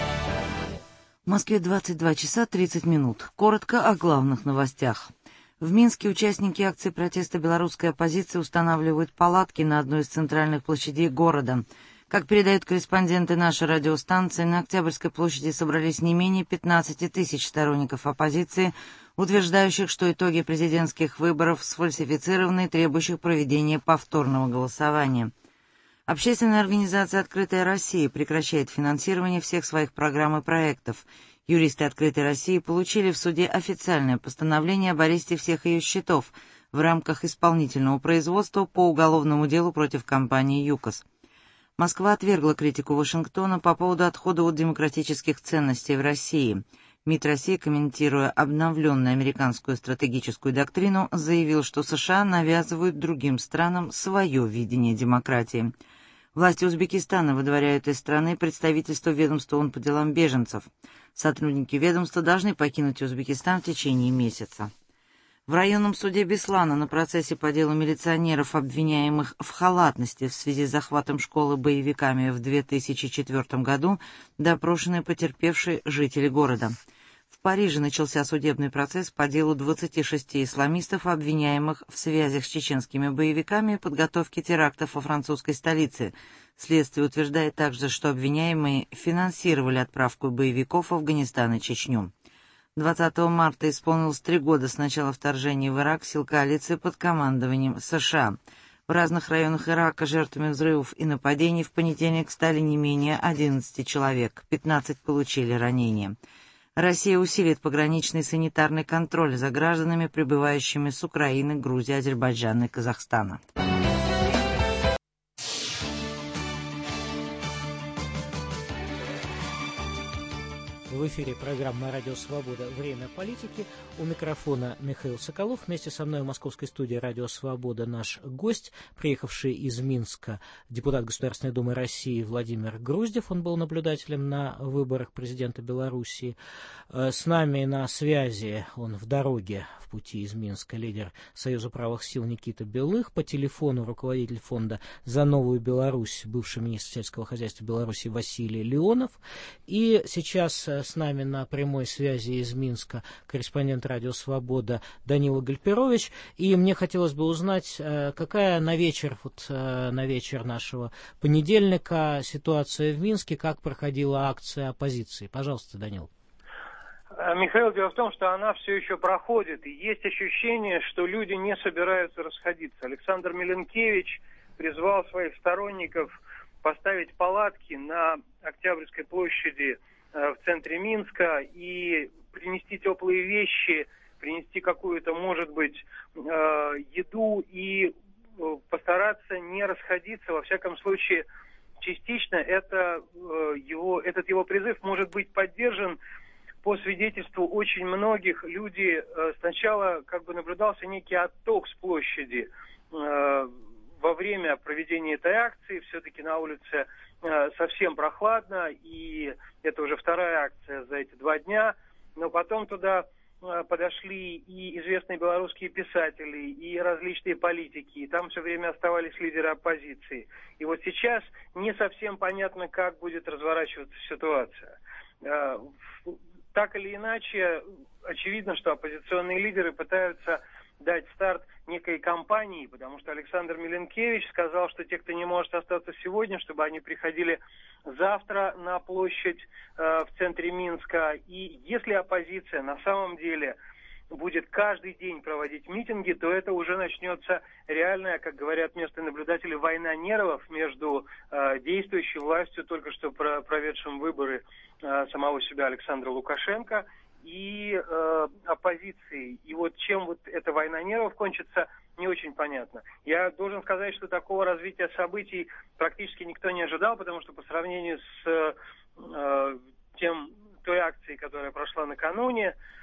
В Москве двадцать два часа тридцать минут. Коротко о главных новостях. В Минске участники акции протеста белорусской оппозиции устанавливают палатки на одной из центральных площадей города. Как передают корреспонденты нашей радиостанции, на Октябрьской площади собрались не менее пятнадцати тысяч сторонников оппозиции, утверждающих, что итоги президентских выборов сфальсифицированы и требующих проведения повторного голосования. Общественная организация «Открытая Россия» прекращает финансирование всех своих программ и проектов. Юристы «Открытой России» получили в суде официальное постановление об аресте всех ее счетов в рамках исполнительного производства по уголовному делу против компании «ЮКОС». Москва отвергла критику Вашингтона по поводу отхода от демократических ценностей в России. МИД России, комментируя обновленную американскую стратегическую доктрину, заявил, что США навязывают другим странам свое видение демократии. Власти Узбекистана выдворяют из страны представительство ведомства ООН по делам беженцев. Сотрудники ведомства должны покинуть Узбекистан в течение месяца. В районном суде Беслана на процессе по делу милиционеров, обвиняемых в халатности в связи с захватом школы боевиками в две тысячи четвёртом году, допрошены потерпевшие жители города. В Париже начался судебный процесс по делу двадцати шести исламистов, обвиняемых в связях с чеченскими боевиками и подготовке терактов во французской столице. Следствие утверждает также, что обвиняемые финансировали отправку боевиков в Афганистан и Чечню. двадцатого марта исполнилось три года с начала вторжения в Ирак сил коалиции под командованием США. В разных районах Ирака жертвами взрывов и нападений в понедельник стали не менее одиннадцати человек, пятнадцать получили ранения. Россия усилит пограничный санитарный контроль за гражданами, прибывающими с Украины, Грузии, Азербайджана и Казахстана. В эфире программа «Радио Свобода. Время политики». У микрофона Михаил Соколов. Вместе со мной в московской студии «Радио Свобода» наш гость, приехавший из Минска, депутат Государственной Думы России Владимир Груздев. Он был наблюдателем на выборах президента Белоруссии. С нами на связи, он в дороге, в пути из Минска, лидер Союза правых сил Никита Белых. По телефону руководитель фонда «За новую Беларусь», бывший министр сельского хозяйства Беларуси Василий Леонов. И сейчас с нами на прямой связи из Минска корреспондент «Радио Свобода» Данила Гальперович. И мне хотелось бы узнать, какая на вечер, вот на вечер нашего понедельника ситуация в Минске, как проходила акция оппозиции. Пожалуйста, Данил. Михаил, дело в том, что она все еще проходит, и есть ощущение, что люди не собираются расходиться. Александр Миленкевич призвал своих сторонников поставить палатки на Октябрьской площади в центре Минска и принести теплые вещи, принести какую-то, может быть, еду и постараться не расходиться. Во всяком случае, частично это его, этот его призыв может быть поддержан. По свидетельству очень многих, люди сначала как бы наблюдался некий отток с площади во время проведения этой акции. Все-таки на улице совсем прохладно, и это уже вторая акция за эти два дня. Но потом туда подошли и известные белорусские писатели, и различные политики, и там все время оставались лидеры оппозиции. И вот сейчас не совсем понятно, как будет разворачиваться ситуация. Так или иначе, очевидно, что оппозиционные лидеры пытаются дать старт некой кампании, потому что Александр Миленкевич сказал, что те, кто не может остаться сегодня, чтобы они приходили завтра на площадь э, в центре Минска. И если оппозиция на самом деле будет каждый день проводить митинги, то это уже начнется реальная, как говорят местные наблюдатели, война нервов между э, действующей властью, только что про- проведшим выборы э, самого себя Александра Лукашенко, и э, оппозицией. И вот чем вот эта война нервов кончится, не очень понятно. Я должен сказать, что такого развития событий практически никто не ожидал, потому что по сравнению с э, тем, той акцией, которая прошла накануне,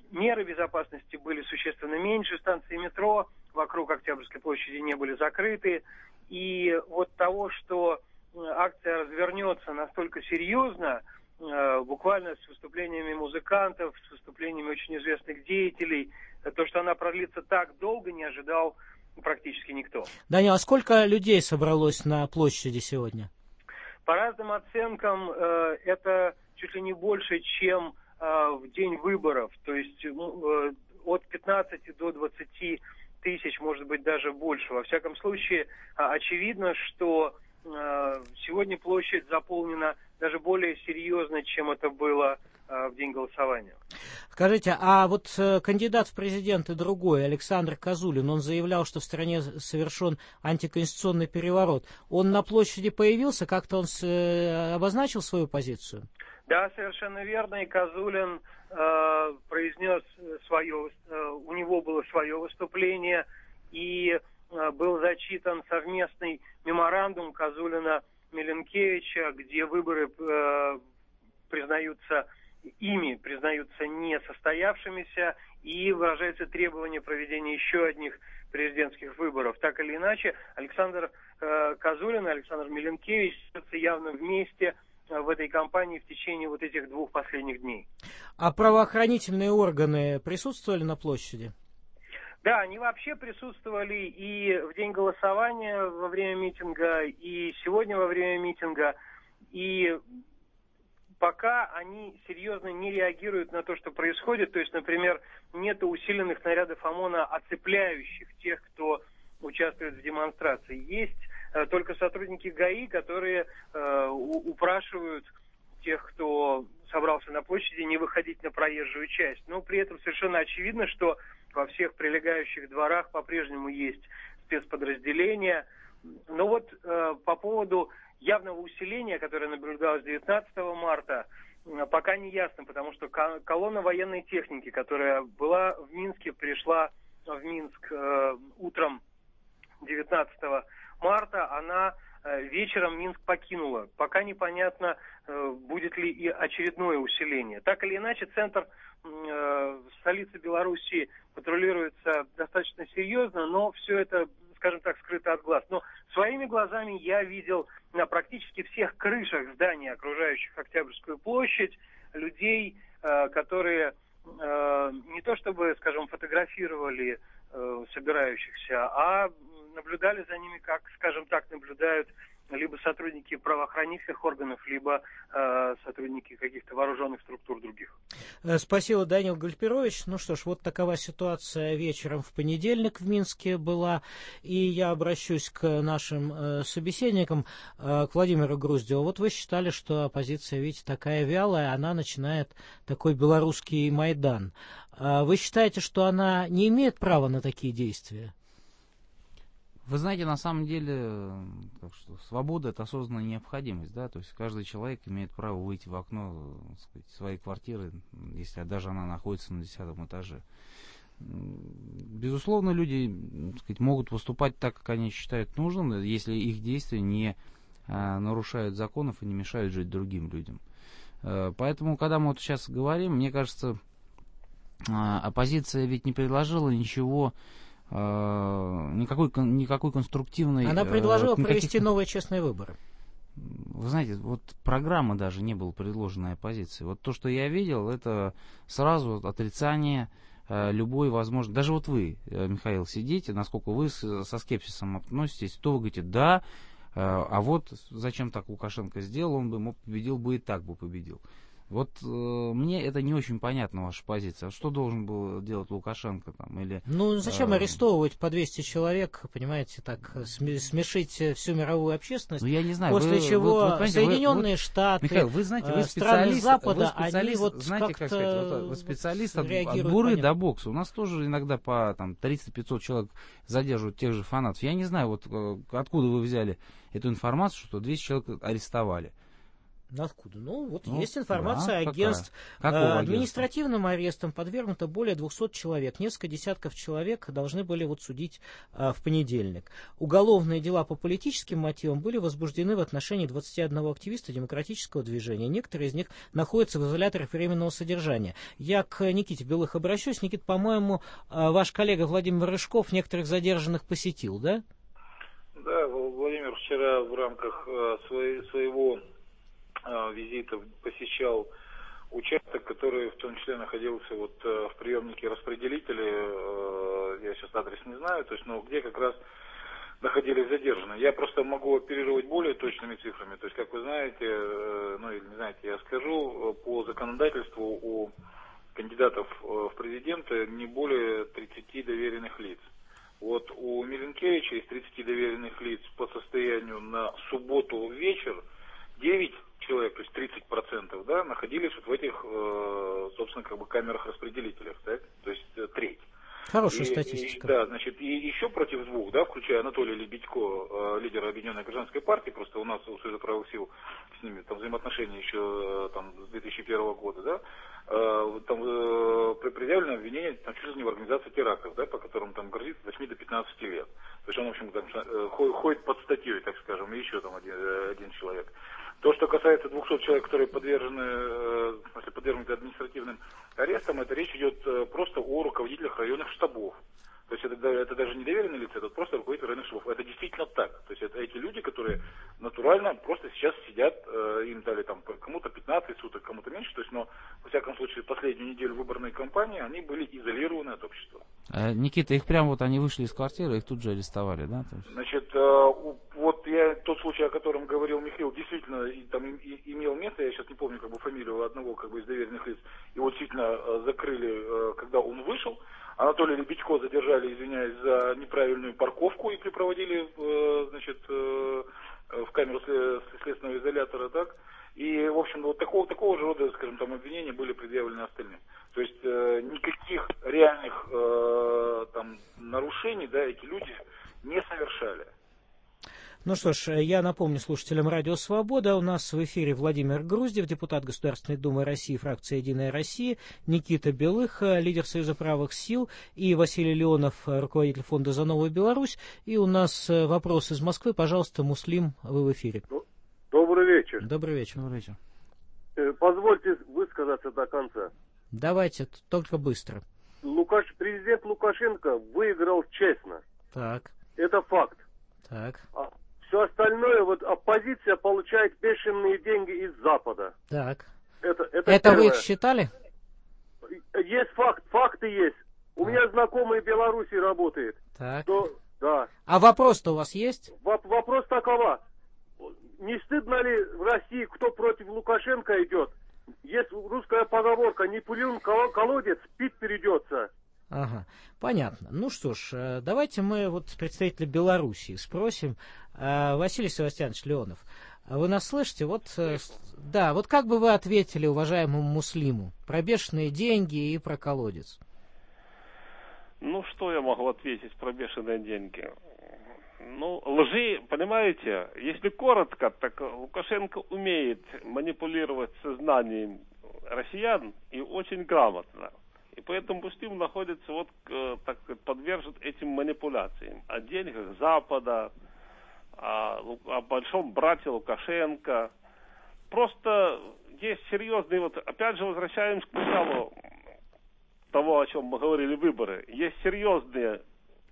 меры безопасности были существенно меньше, станции метро вокруг Октябрьской площади не были закрыты. И вот того, что акция развернется настолько серьезно, буквально с выступлениями музыкантов, с выступлениями очень известных деятелей, то, что она продлится так долго, не ожидал практически никто. Данил, а сколько людей собралось на площади сегодня? По разным оценкам, это чуть ли не больше, чем в день выборов. То есть от пятнадцати до двадцати тысяч, может быть, даже больше. Во всяком случае, очевидно, что сегодня площадь заполнена даже более серьезно, чем это было в день голосования. Скажите, а вот кандидат в президенты другой, Александр Козулин, он заявлял, что в стране совершен антиконституционный переворот. Он на площади появился? Как-то он с, обозначил свою позицию? Да, совершенно верно. И Козулин э, произнес свое, э, у него было свое выступление, и э, был зачитан совместный меморандум Козулина-Миленкевича, где выборы э, признаются, ими признаются несостоявшимися, и выражается требование проведения еще одних президентских выборов. Так или иначе, Александр э, Козулин и Александр Миленкевич явно вместе в этой кампании в течение вот этих двух последних дней. А правоохранительные органы присутствовали на площади? Да, они вообще присутствовали и в день голосования во время митинга, и сегодня во время митинга. И пока они серьезно не реагируют на то, что происходит. То есть, например, нет усиленных нарядов ОМОНа, оцепляющих тех, кто участвует в демонстрации. Есть только сотрудники ГАИ, которые э, упрашивают тех, кто собрался на площади, не выходить на проезжую часть. Но при этом совершенно очевидно, что во всех прилегающих дворах по-прежнему есть спецподразделения. Но вот э, по поводу явного усиления, которое наблюдалось девятнадцатого марта, э, пока не ясно, потому что колонна военной техники, которая была в Минске, пришла в Минск э, утром девятнадцатого марта, она э, вечером Минск покинула. Пока непонятно, э, будет ли и очередное усиление. Так или иначе, центр э, столицы Белоруссии патрулируется достаточно серьезно, но все это, скажем так, скрыто от глаз. Но своими глазами я видел на практически всех крышах зданий, окружающих Октябрьскую площадь, людей, э, которые э, не то чтобы, скажем, фотографировали э, собирающихся, а наблюдали за ними, как, скажем так, наблюдают либо сотрудники правоохранительных органов, либо э, сотрудники каких-то вооруженных структур других. Спасибо, Данил Гальперович. Ну что ж, вот такова ситуация вечером в понедельник в Минске была. И я обращусь к нашим э, собеседникам, э, к Владимиру Груздеву. Вот вы считали, что оппозиция, видите, такая вялая, она начинает такой белорусский Майдан. Э, вы считаете, что она не имеет права на такие действия? Вы знаете, на самом деле, так что, свобода — это осознанная необходимость, да, то есть каждый человек имеет право выйти в окно, так сказать, своей квартиры, если даже она находится на десятом этаже. Безусловно, люди, так сказать, могут выступать так, как они считают нужным, если их действия не а, нарушают законов и не мешают жить другим людям. А, поэтому, когда мы вот сейчас говорим, мне кажется, а, оппозиция ведь не предложила ничего, Никакой, никакой конструктивной... Она предложила никаких... провести новые честные выборы. Вы знаете, вот программы даже не было предложенной оппозиции. Вот то, что я видел, это сразу отрицание э, любой возможности. Даже вот вы, Михаил, сидите, насколько вы с, со скепсисом относитесь, то вы говорите, да, э, а вот зачем так Лукашенко сделал, он бы ему победил бы и так бы победил. Вот э, мне это не очень понятна ваша позиция. Что должен был делать Лукашенко там? Или, ну, зачем э, арестовывать по двести человек, понимаете, так, смешить всю мировую общественность? Ну, я не знаю. После вы, чего вы, вы, Соединенные вы, Штаты, Михаил, вы знаете, вы страны Запада, вы они вот знаете, как-то как сказать, вот, вы специалист от, от буры понятно. до бокса. У нас тоже иногда по там, триста-пятьсот человек задерживают тех же фанатов. Я не знаю, вот откуда вы взяли эту информацию, что двести человек арестовали. Откуда? Ну, вот Ну, есть информация да, агентств. какая? Э, административным арестом подвергнуто более двухсот человек. Несколько десятков человек должны были вот судить э, в понедельник. Уголовные дела по политическим мотивам были возбуждены в отношении двадцати одного активиста демократического движения. Некоторые из них находятся в изоляторах временного содержания. Я к Никите Белых обращусь. Никит, по-моему, э, ваш коллега Владимир Рыжков некоторых задержанных посетил, да? Да, Владимир вчера в рамках э, своей, своего визита посещал участок, который в том числе находился вот в приемнике распределителя, я сейчас адрес не знаю, то есть, но где как раз находились задержанные. Я просто могу оперировать более точными цифрами, то есть, как вы знаете, ну или не знаете, я скажу, по законодательству у кандидатов в президенты не более тридцати доверенных лиц. Вот у Миленкевича из тридцати доверенных лиц по состоянию на субботу вечер девять человек, то есть тридцать процентов, да, находились вот в этих, э, собственно, как бы камерах-распределителях, так? То есть э, треть. Хорошая и, статистика. И, да, значит, и еще против двух, да, включая Анатолия Лебедько, э, лидера Объединенной гражданской партии, просто у нас у Союза правых сил с ними там взаимоотношения еще э, там с две тысячи первого года, да, э, там э, предъявлено обвинение там, чуть ли не в организации терактов, да, по которым там грозит от восьми до пятнадцати лет. То есть он, в общем, там, э, ходит под статьей, так скажем, и еще там один, один человек. То, что касается двухсот человек, которые подвержены, в смысле, подвергнуты административным арестам, это речь идет просто о руководителях районных штабов. То есть это, это даже не доверенные лица, это просто руководители районных штабов. Это действительно так. То есть это эти люди, которые натурально просто сейчас сидят, им дали там кому-то пятнадцать суток, кому-то меньше. То есть, но, во всяком случае, последнюю неделю выборной кампании они были изолированы от общества. А, Никита, их прям вот они вышли из квартиры, их тут же арестовали, да? Значит, вот я тот случай, о котором говорил Михаил, действительно и, там и, имел место, я сейчас не помню как бы фамилию одного как бы из доверенных лиц, его действительно закрыли, когда он вышел. Анатолия Лебедько задержали, извиняюсь, за неправильную парковку и припроводили, значит, в камеру следственного изолятора, так. И, в общем, вот такого, такого же рода, скажем, там обвинения были предъявлены остальным. То есть э, никаких реальных э, там нарушений, да, эти люди не совершали. Ну что ж, я напомню слушателям Радио Свобода, у нас в эфире Владимир Груздев, депутат Государственной Думы России, фракция «Единая Россия», Никита Белых, лидер Союза правых сил, и Василий Леонов, руководитель фонда «За новую Беларусь». И у нас вопрос из Москвы. Пожалуйста, Муслим, вы в эфире. Добрый вечер. Добрый вечер. Добрый вечер. Позвольте высказаться до конца. Давайте, только быстро. Лукаш... Президент Лукашенко выиграл честно. Так. Это факт. Так. А все остальное, вот оппозиция получает бешеные деньги из Запада. Так. Это, это, это вы их считали? Есть факт, факты есть. У а. меня знакомый в Беларуси работает. Так. То, да. А вопрос-то у вас есть? Воп- вопрос такова. Не стыдно ли в России, кто против Лукашенко идет? Есть русская поговорка: не пулюн колодец, пить придется. Ага, понятно. Ну что ж, давайте мы вот представителя Белоруссии спросим. Василий Севастьянович Леонов, вы нас слышите? Вот, да, вот как бы вы ответили уважаемому Муслиму про бешеные деньги и про колодец? Ну, что я могу ответить про бешеные деньги? Ну, лжи, понимаете, если коротко, так Лукашенко умеет манипулировать сознанием россиян и очень грамотно. И поэтому Муслим находится вот, так сказать, подвержен этим манипуляциям. О деньгах Запада, о, о большом брате Лукашенко. Просто есть серьезные, вот опять же возвращаемся к началу того, о чем мы говорили, выборы. Есть серьезные,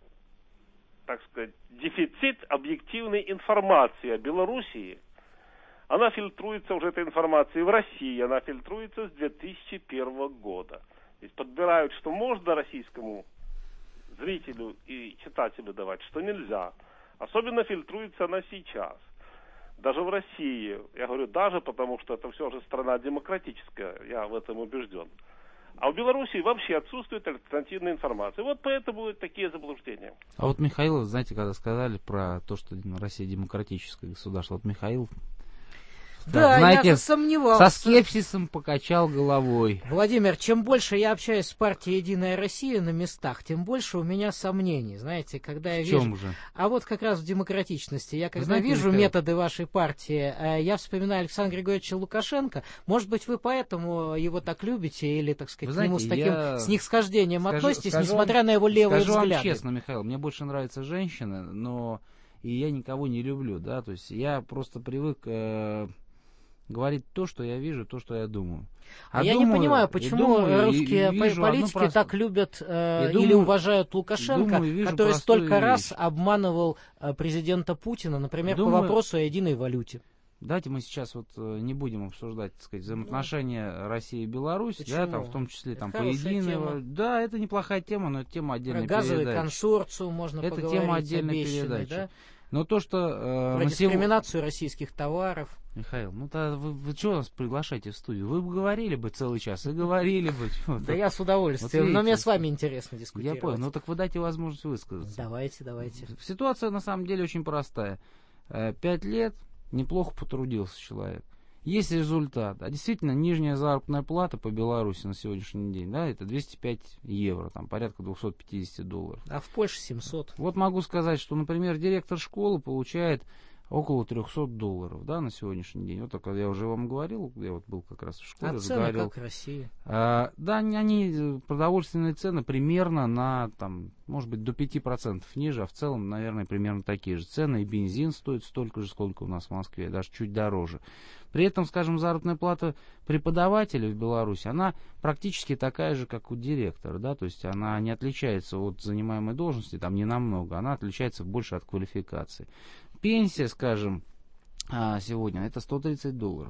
так сказать, дефицит объективной информации о Белоруссии. Она фильтруется уже, эта информация, и в России, она фильтруется с две тысячи первого года. То есть подбирают, что можно российскому зрителю и читателю давать, что нельзя. Особенно фильтруется она сейчас. Даже в России, я говорю даже, потому что это все же страна демократическая, я в этом убежден. А в Беларуси вообще отсутствует альтернативная информация. Вот поэтому такие заблуждения. А вот Михаил, знаете, когда сказали про то, что Россия демократическое государство, вот Михаил Да, знаете, я сомневался. Со скепсисом покачал головой. Владимир, чем больше я общаюсь с партией «Единая Россия» на местах, тем больше у меня сомнений. Знаете, когда я в вижу... чем же? А вот как раз в демократичности. Я когда знаете, вижу Михаил... методы вашей партии, я вспоминаю Александра Григорьевича Лукашенко. Может быть, вы поэтому его так любите или, так сказать, знаете, к нему с таким я... снисхождением скажу, относитесь, скажу несмотря вам, на его левые скажу взгляды? Скажу вам честно, Михаил, мне больше нравятся женщины, но и я никого не люблю, да, то есть я просто привык э, говорить то, что я вижу, то, что я думаю. А, а я думаю, не понимаю, почему думаю, русские и, и политики просто... так любят э, думаю, или уважают Лукашенко, думаю, который столько вещь. раз обманывал э, президента Путина, например, думаю, по вопросу о единой валюте. Давайте мы сейчас вот не будем обсуждать, так сказать, взаимоотношения ну, России и Беларуси, да, там в том числе это там по единой. Да, это неплохая тема, но это тема отдельной Про газовый передачи. консорциум можно это поговорить. Тема отдельной передачи. Да? Но то, что... Э, Про дискриминацию сего... российских товаров. Михаил, ну то вы, вы что нас приглашаете в студию? Вы бы говорили бы целый час и говорили бы. Да я с удовольствием, но мне с вами интересно дискутировать. Я понял, ну так вы дайте возможность высказаться. Давайте, давайте. Ситуация на самом деле очень простая. Пять лет неплохо потрудился человек. Есть результат. А действительно, нижняя заработная плата по Беларуси на сегодняшний день, да, это двести пять евро, там порядка двести пятьдесят долларов. А в Польше семьсот. Вот могу сказать, что, например, директор школы получает около триста долларов, да, на сегодняшний день. Вот только я уже вам говорил, я вот был как раз в школе, а цены как в России? А, да, они, продовольственные цены примерно на, там, может быть, до пяти процентов ниже, а в целом, наверное, примерно такие же цены. И бензин стоит столько же, сколько у нас в Москве, даже чуть дороже. При этом, скажем, заработная плата преподавателя в Беларуси, она практически такая же, как у директора, да, то есть она не отличается от занимаемой должности, там, не намного, она отличается больше от квалификации. Пенсия, скажем, сегодня это сто тридцать долларов.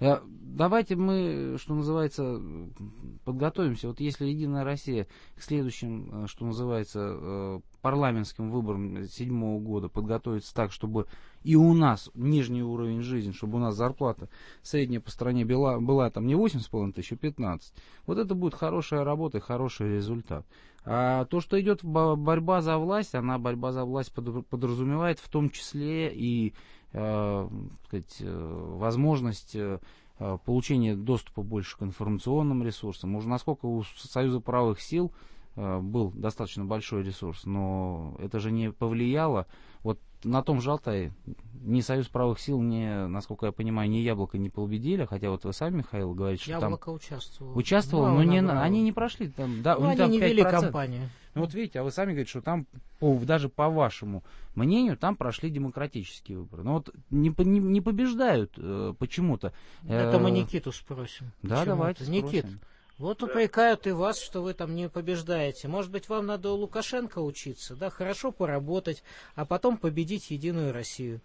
Давайте мы, что называется, подготовимся. Вот если Единая Россия к следующим, что называется, парламентским выборам седьмого года подготовится так, чтобы и у нас нижний уровень жизни, чтобы у нас зарплата средняя по стране была, была там не восемь с половиной тысяч, а пятнадцать. Вот это будет хорошая работа и хороший результат. А то, что идет борьба за власть, она борьба за власть подразумевает в том числе и э, сказать, возможность э, получения доступа больше к информационным ресурсам. Уже насколько у Союза правых сил э, был достаточно большой ресурс, но это же не повлияло. Вот на том же Алтае ни Союз правых сил, ни, насколько я понимаю, ни Яблоко не победили, хотя вот вы сами, Михаил, говорите, что Яблоко там... участвовало. Участвовал, но не, они не прошли. Там, да, ну, они там не вели кампанию. Ну вот видите, а вы сами говорите, что там, по, даже по вашему мнению, там прошли демократические выборы. Но вот не, не, не побеждают э, почему-то. Это мы Никиту спросим. Да, давайте спросим. Никит, вот упрекают и вас, что вы там не побеждаете. Может быть, вам надо у Лукашенко учиться, да, хорошо поработать, а потом победить Единую Россию.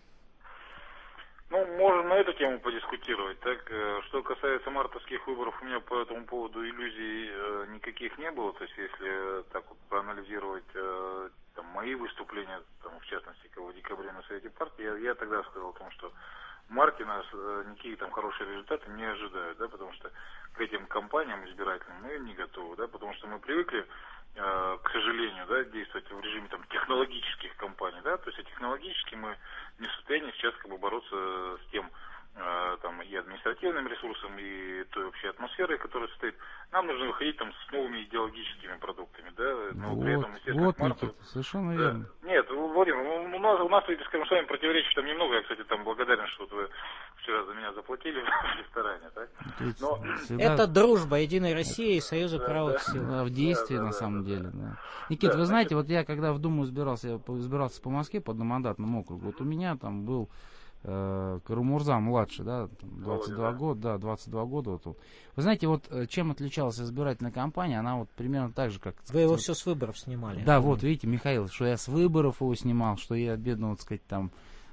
Ну, можем на эту тему подискутировать. Так, что касается мартовских выборов, у меня по этому поводу иллюзий э, никаких не было. То есть, если так вот проанализировать э, там, мои выступления, там, в частности, в декабре на Совете партии, я, я тогда сказал о том, что в марте нас э, никакие там хорошие результаты не ожидают, да, потому что к этим кампаниям избирательным мы не готовы, да, потому что мы привыкли, э, к сожалению, да, действовать в режиме там технологических кампаний, да, то есть а технологически мы не в состоянии сейчас как бы бороться с тем, э, там, и административным ресурсом, и той общей атмосферой, которая стоит. Нам нужно выходить там с новыми идеологическими продуктами, да, но вот, при этом, естественно, вот, к марту... Никита, совершенно да. верно. Нет, Владимир, у нас, у нас, скажем, с вами противоречий там немного. Я, кстати, там благодарен, что вот вы вчера за меня заплатили в ресторане, так? Но... Всегда... Это дружба Единой России и Союза да, правых да. сил. Да, в действии, да, да, на самом да, деле, да. Никит, да, вы знаете, значит... вот я когда в Думу избирался, я избирался по Москве, по одномандатному округу, вот у меня там был э, Карамурза младший, да, двадцать два года, да, двадцать два года. Вот, вот. Вы знаете, вот чем отличалась избирательная кампания, она вот примерно так же, как... Вы его все с выборов снимали. Да, вот, видите, Михаил, что я с выборов его снимал, что я, бедно, вот сказать, там...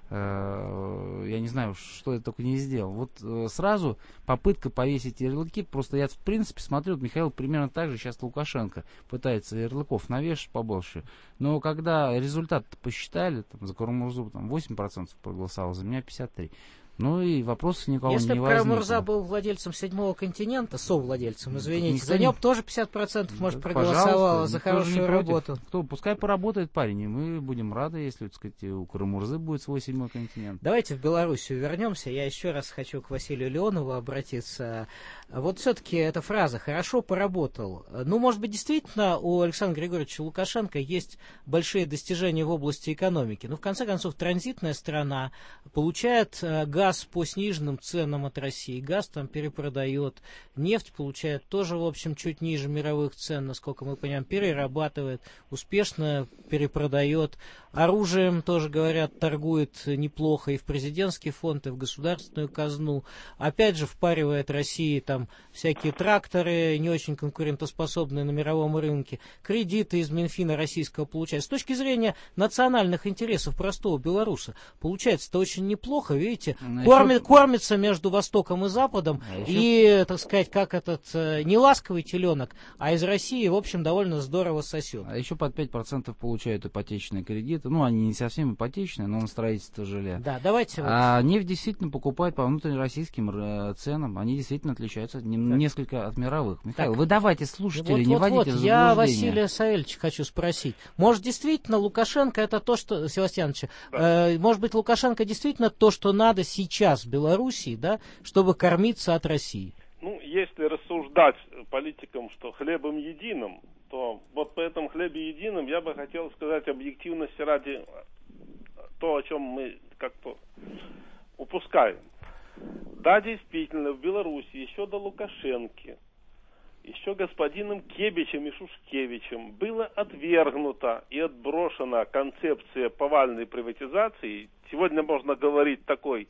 я не знаю, что я только не сделал. Вот э, сразу попытка повесить ярлыки, просто я в принципе смотрю, вот Михаил примерно так же сейчас Лукашенко пытается ярлыков навешать побольше, но когда результат посчитали, там, за Карамурзу там восемь процентов проголосовало, за меня пятьдесят три процента. Ну и вопросы никого Если не бы возникло. Карамурза был владельцем седьмого континента, совладельцем, извините, Никто за не- него бы тоже пятьдесят процентов, может, Пожалуйста, проголосовало за никто же не хорошую против. работу. Кто, пускай поработает парень, и мы будем рады, если, так сказать, у Карамурзы будет свой седьмой континент. Давайте в Белоруссию вернемся. Я еще раз хочу к Василию Леонову обратиться. Вот все-таки эта фраза «хорошо поработал». Ну, может быть, действительно у Александра Григорьевича Лукашенко есть большие достижения в области экономики. Но, в конце концов, транзитная страна получает э, газ по сниженным ценам от России. Газ там перепродает. Нефть получает тоже, в общем, чуть ниже мировых цен, насколько мы понимаем, перерабатывает, успешно перепродает. Оружием, тоже говорят, торгует неплохо и в президентский фонд, и в государственную казну. Опять же, впаривает России там всякие тракторы, не очень конкурентоспособные на мировом рынке. Кредиты из Минфина российского получает. С точки зрения национальных интересов простого белоруса, получается-то очень неплохо, видите. А Корми, еще... Кормится между Востоком и Западом. А еще... И, так сказать, как этот э, не ласковый теленок, а из России, в общем, довольно здорово сосет. А еще под пять процентов получают ипотечные кредиты. Ну, они не совсем ипотечные, но на строительство жилья. Да, давайте. А вот. Нефть действительно покупают по внутреннероссийским э, ценам. Они действительно отличаются не, несколько от мировых. Михаил, так. Вы давайте слушателей, вот, не вот, вводите вот, в заблуждение. Я Василия Савельевича хочу спросить. Может, действительно Лукашенко это то, что... Севастьянович, да. э, может быть, Лукашенко действительно то, что надо сейчас в Белоруссии, да, чтобы кормиться от России? Ну, если рассуждать политикам, что хлебом единым, то вот по этому хлебе единым я бы хотел сказать объективности ради то, о чем мы как-то упускаем. Да, действительно, в Беларуси еще до Лукашенки, еще господином Кебичем и Шушкевичем было отвергнута и отброшена концепция повальной приватизации. Сегодня можно говорить такой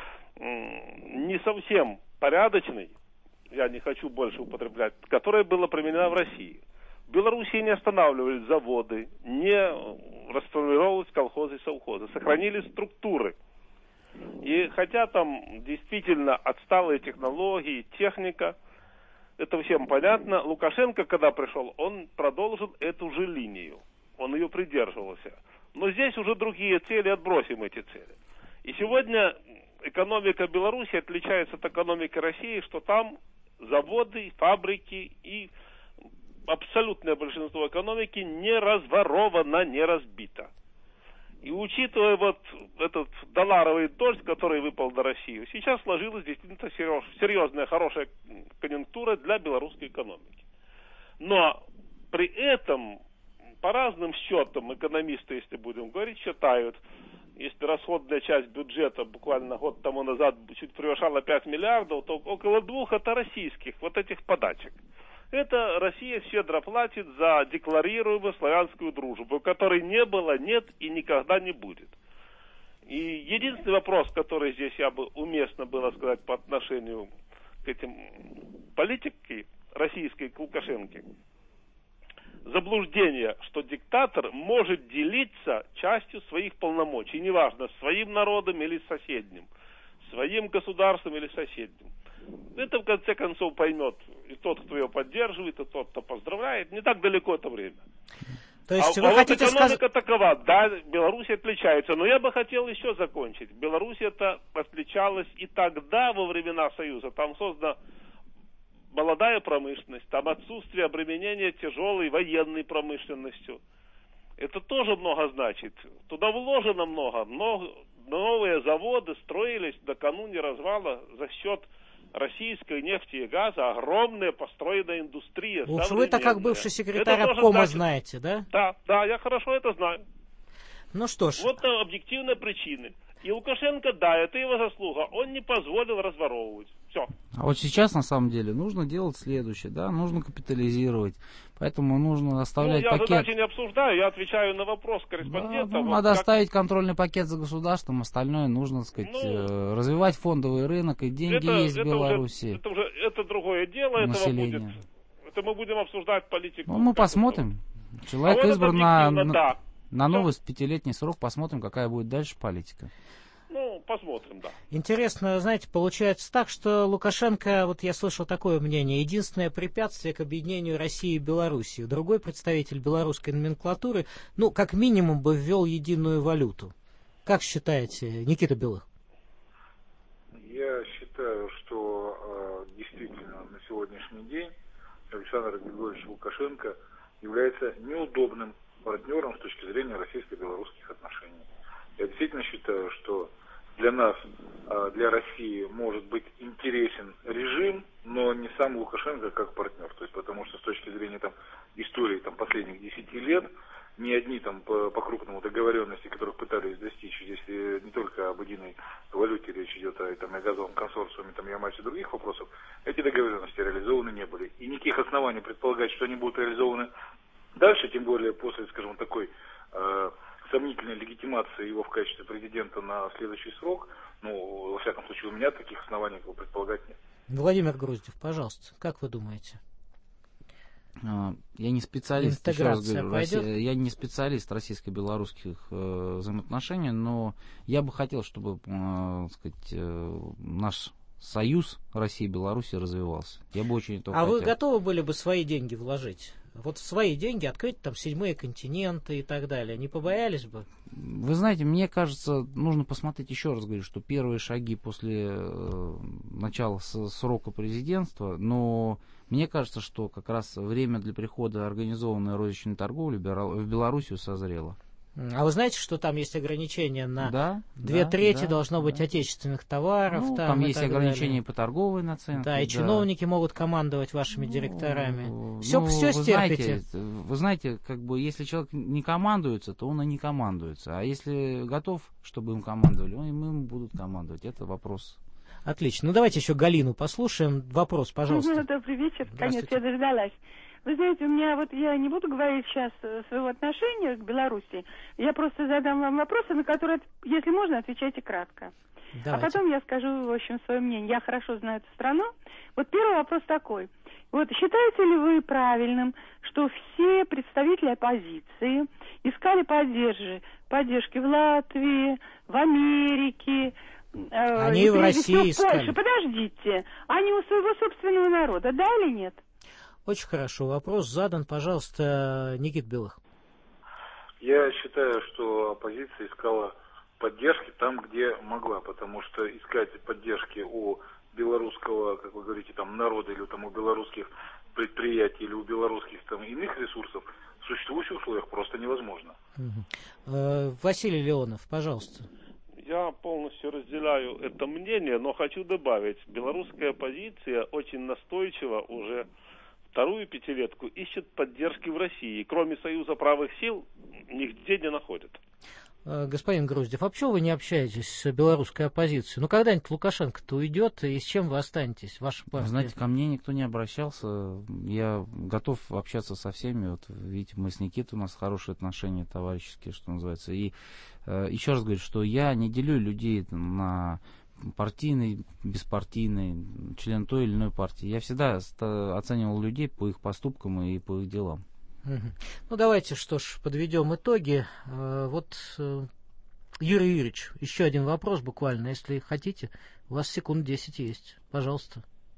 м- не совсем порядочной, я не хочу больше употреблять, которая была применена в России. В Белоруссии не останавливались заводы, не расформировались колхозы и совхозы, сохранились структуры. И хотя там действительно отсталые технологии, техника, это всем понятно, Лукашенко, когда пришел, он продолжил эту же линию, он ее придерживался. Но здесь уже другие цели, отбросим эти цели. И сегодня экономика Беларуси отличается от экономики России, что там заводы, фабрики и абсолютное большинство экономики не разворовано, не разбито. И учитывая вот этот долларовый дождь, который выпал на Россию, сейчас сложилась действительно серьезная, хорошая конъюнктура для белорусской экономики. Но при этом, по разным счетам, экономисты, если будем говорить, считают, если расходная часть бюджета буквально год тому назад чуть превышала пять миллиардов, то около двух это российских, вот этих подачек. Это Россия щедро платит за декларируемую славянскую дружбу, которой не было, нет и никогда не будет. И единственный вопрос, который здесь я бы уместно было сказать по отношению к этим политике российской, к Лукашенко, заблуждение, что диктатор может делиться частью своих полномочий, неважно, своим народом или соседним, своим государством или соседним. Это, в конце концов, поймет и тот, кто ее поддерживает, и тот, кто поздравляет. Не так далеко это время. То есть а вы а хотите вот экономика сказать... такова. Да, Беларусь отличается. Но я бы хотел еще закончить. Беларусь это отличалась и тогда, во времена Союза. Там создана молодая промышленность, там отсутствие обременения тяжелой военной промышленностью. Это тоже много значит. Туда вложено много. много новые заводы строились накануне развала за счет российской нефти и газа, огромная построенная индустрия. Уж вы-то как бывший секретарь обкома знаете, да? Да, да, я хорошо это знаю. Ну что ж. Вот объективные причины. И Лукашенко, да, это его заслуга. Он не позволил разворовывать. Все. А вот сейчас, на самом деле, нужно делать следующее, да, нужно капитализировать. Поэтому нужно оставлять ну, я пакет... Я задачи не обсуждаю, я отвечаю на вопрос корреспондента. Да, ну, вот надо как... оставить контрольный пакет за государством, остальное нужно, так сказать, ну, развивать фондовый рынок, и деньги это, есть это в Беларуси. Уже, это уже это другое дело, этого будет. Это мы будем обсуждать политику. Ну, мы посмотрим. Человек а избран на, да. на новый пятилетний срок, посмотрим, какая будет дальше политика. Ну, посмотрим, да. Интересно, знаете, получается так, что Лукашенко, вот я слышал такое мнение, единственное препятствие к объединению России и Белоруссии. Другой представитель белорусской номенклатуры, ну, как минимум бы ввел единую валюту. Как считаете, Никита Белых? считаю, что э, действительно на сегодняшний день Александр Григорьевич Лукашенко является неудобным партнером с точки зрения российско-белорусских отношений. Я действительно считаю, что для нас, для России может быть интересен режим, но не сам Лукашенко как партнер. То есть, потому что с точки зрения там, истории там, последних десяти лет, ни одни там по, по крупному договоренности, которых пытались достичь, здесь не только об единой валюте речь идет, а там, и о газовом консорциуме, там, и о массе других вопросов, эти договоренности реализованы не были. И никаких оснований предполагать, что они будут реализованы дальше, тем более после, скажем, такой э, сомнительной легитимации его в качестве президента на следующий срок, ну, во всяком случае, у меня таких оснований предполагать нет. Владимир Груздев, пожалуйста, как вы думаете? Я не специалист, еще раз говорю, Россия, я не специалист российско-белорусских э, взаимоотношений, но я бы хотел, чтобы э, сказать, э, наш союз России и Беларуси развивался. Я бы очень этого а хотел. Вы готовы были бы свои деньги вложить? Вот в свои деньги открыть там седьмые континенты и так далее. Не побоялись бы? Вы знаете, мне кажется, нужно посмотреть еще раз, говорю, что первые шаги после э, начала с, срока президентства, но мне кажется, что как раз время для прихода организованной розничной торговли в Белоруссию созрело. А вы знаете, что там есть ограничения на да, две да, трети да, должно да. быть отечественных товаров? Ну, там там и есть так ограничения далее. по торговой наценке. Да, и да. чиновники могут командовать вашими ну, директорами. Все, ну, все вы стерпите. Знаете, вы знаете, как бы, если человек не командуется, то он и не командуется. А если готов, чтобы им командовали, он, им будут командовать. Это вопрос. Отлично. Ну, давайте еще Галину послушаем. Вопрос, пожалуйста. Добрый вечер. Конец, я дождалась. Вы знаете, у меня вот, я не буду говорить сейчас своего отношения к Беларуси, я просто задам вам вопросы, на которые, если можно, отвечайте кратко. Давайте. А потом я скажу, в общем, свое мнение. Я хорошо знаю эту страну. Вот первый вопрос такой. Вот считаете ли вы правильным, что все представители оппозиции искали поддержки, поддержки в Латвии, в Америке, они э, в России искали. Польше? Подождите. Они у своего собственного народа, да или нет? Очень хорошо. Вопрос задан, пожалуйста, Никит Белых. Я считаю, что оппозиция искала поддержки там, где могла, потому что искать поддержки у белорусского, как вы говорите, там народа или там у белорусских предприятий или у белорусских там иных ресурсов в существующих условиях просто невозможно. Угу. Э, Василий Леонов, пожалуйста. Я полностью разделяю это мнение, но хочу добавить, белорусская оппозиция очень настойчиво уже вторую пятилетку ищет поддержки в России. Кроме Союза правых сил, нигде не находят. Господин Груздев, а почему вы не общаетесь с белорусской оппозицией? Ну, когда-нибудь Лукашенко-то уйдет, и с чем вы останетесь? Ваша партия? Знаете, ко мне никто не обращался. Я готов общаться со всеми. Вот видите, мы с Никитой, у нас хорошие отношения товарищеские, что называется. И э, еще раз говорю, что я не делю людей на партийный, беспартийный, член той или иной партии. Я всегда оценивал людей по их поступкам и по их делам. Ну, давайте, что ж, подведем итоги. Вот, Юрий Юрьевич, еще один вопрос буквально, если хотите. У вас секунд десять есть. Пожалуйста.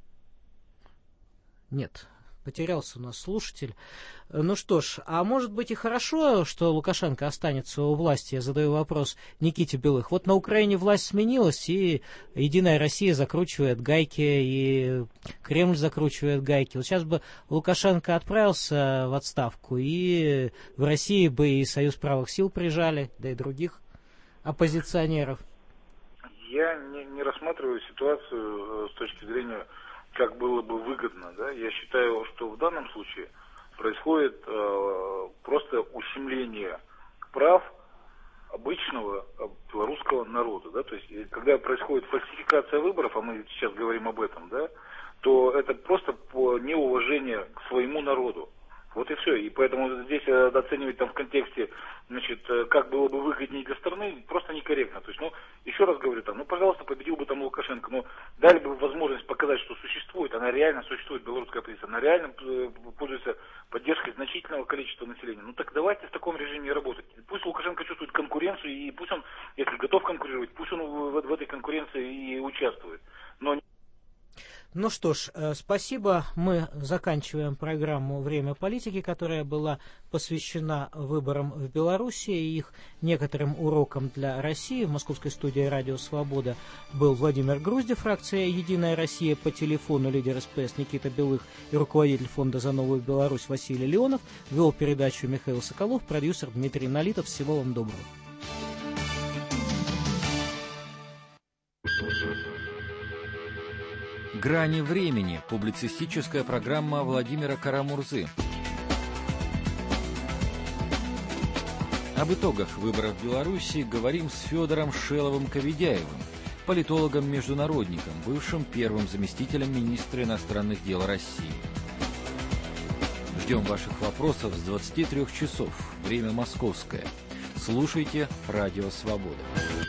Нет. Потерялся у нас слушатель. Ну что ж, а может быть и хорошо, что Лукашенко останется у власти, я задаю вопрос Никите Белых. Вот на Украине власть сменилась, и Единая Россия закручивает гайки, и Кремль закручивает гайки. Вот сейчас бы Лукашенко отправился в отставку, и в России бы и Союз правых сил прижали, да и других оппозиционеров. Я не, не рассматриваю ситуацию с точки зрения, как было бы выгодно, да. Я считаю, что в данном случае происходит э, просто ущемление прав обычного белорусского народа, да. То есть, когда происходит фальсификация выборов, а мы сейчас говорим об этом, да, то это просто по неуважение к своему народу. Вот и все. И поэтому здесь оценивать там в контексте, значит, как было бы выгоднее для страны, просто некорректно. То есть, ну, еще раз говорю, там, ну, пожалуйста, победил бы там Лукашенко, но дали бы возможность показать, что существует, она реально существует, белорусская оппозиция, она реально пользуется поддержкой значительного количества населения. Ну, так давайте в таком режиме работать. Пусть Лукашенко чувствует конкуренцию, и пусть он, если готов конкурировать, пусть он в, в, в этой конкуренции и участвует. Но Ну что ж, спасибо. Мы заканчиваем программу «Время политики», которая была посвящена выборам в Беларуси и их некоторым урокам для России. В московской студии «Радио Свобода» был Владимир Груздев, фракция «Единая Россия», по телефону лидер СПС Никита Белых и руководитель фонда «За новую Беларусь» Василий Леонов. Вел передачу Михаил Соколов, продюсер Дмитрий Налитов. Всего вам доброго. «Грани времени» – публицистическая программа Владимира Карамурзы. Об итогах выборов в Беларуси говорим с Федором Шеловым-Коведяевым, политологом-международником, бывшим первым заместителем министра иностранных дел России. Ждем ваших вопросов с двадцати трёх часов. Время московское. Слушайте «Радио Свобода».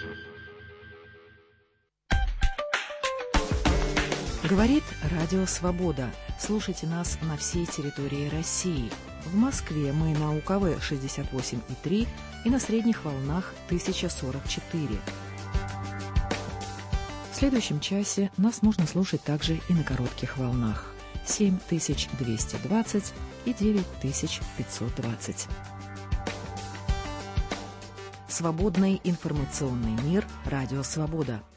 Говорит Радио Свобода. Слушайте нас на всей территории России. В Москве мы на УКВ шестьдесят восемь и три и на средних волнах тысяча сорок четыре. В следующем часе нас можно слушать также и на коротких волнах семь тысяч двести двадцать и девять тысяч пятьсот двадцать. Свободный информационный мир. Радио Свобода.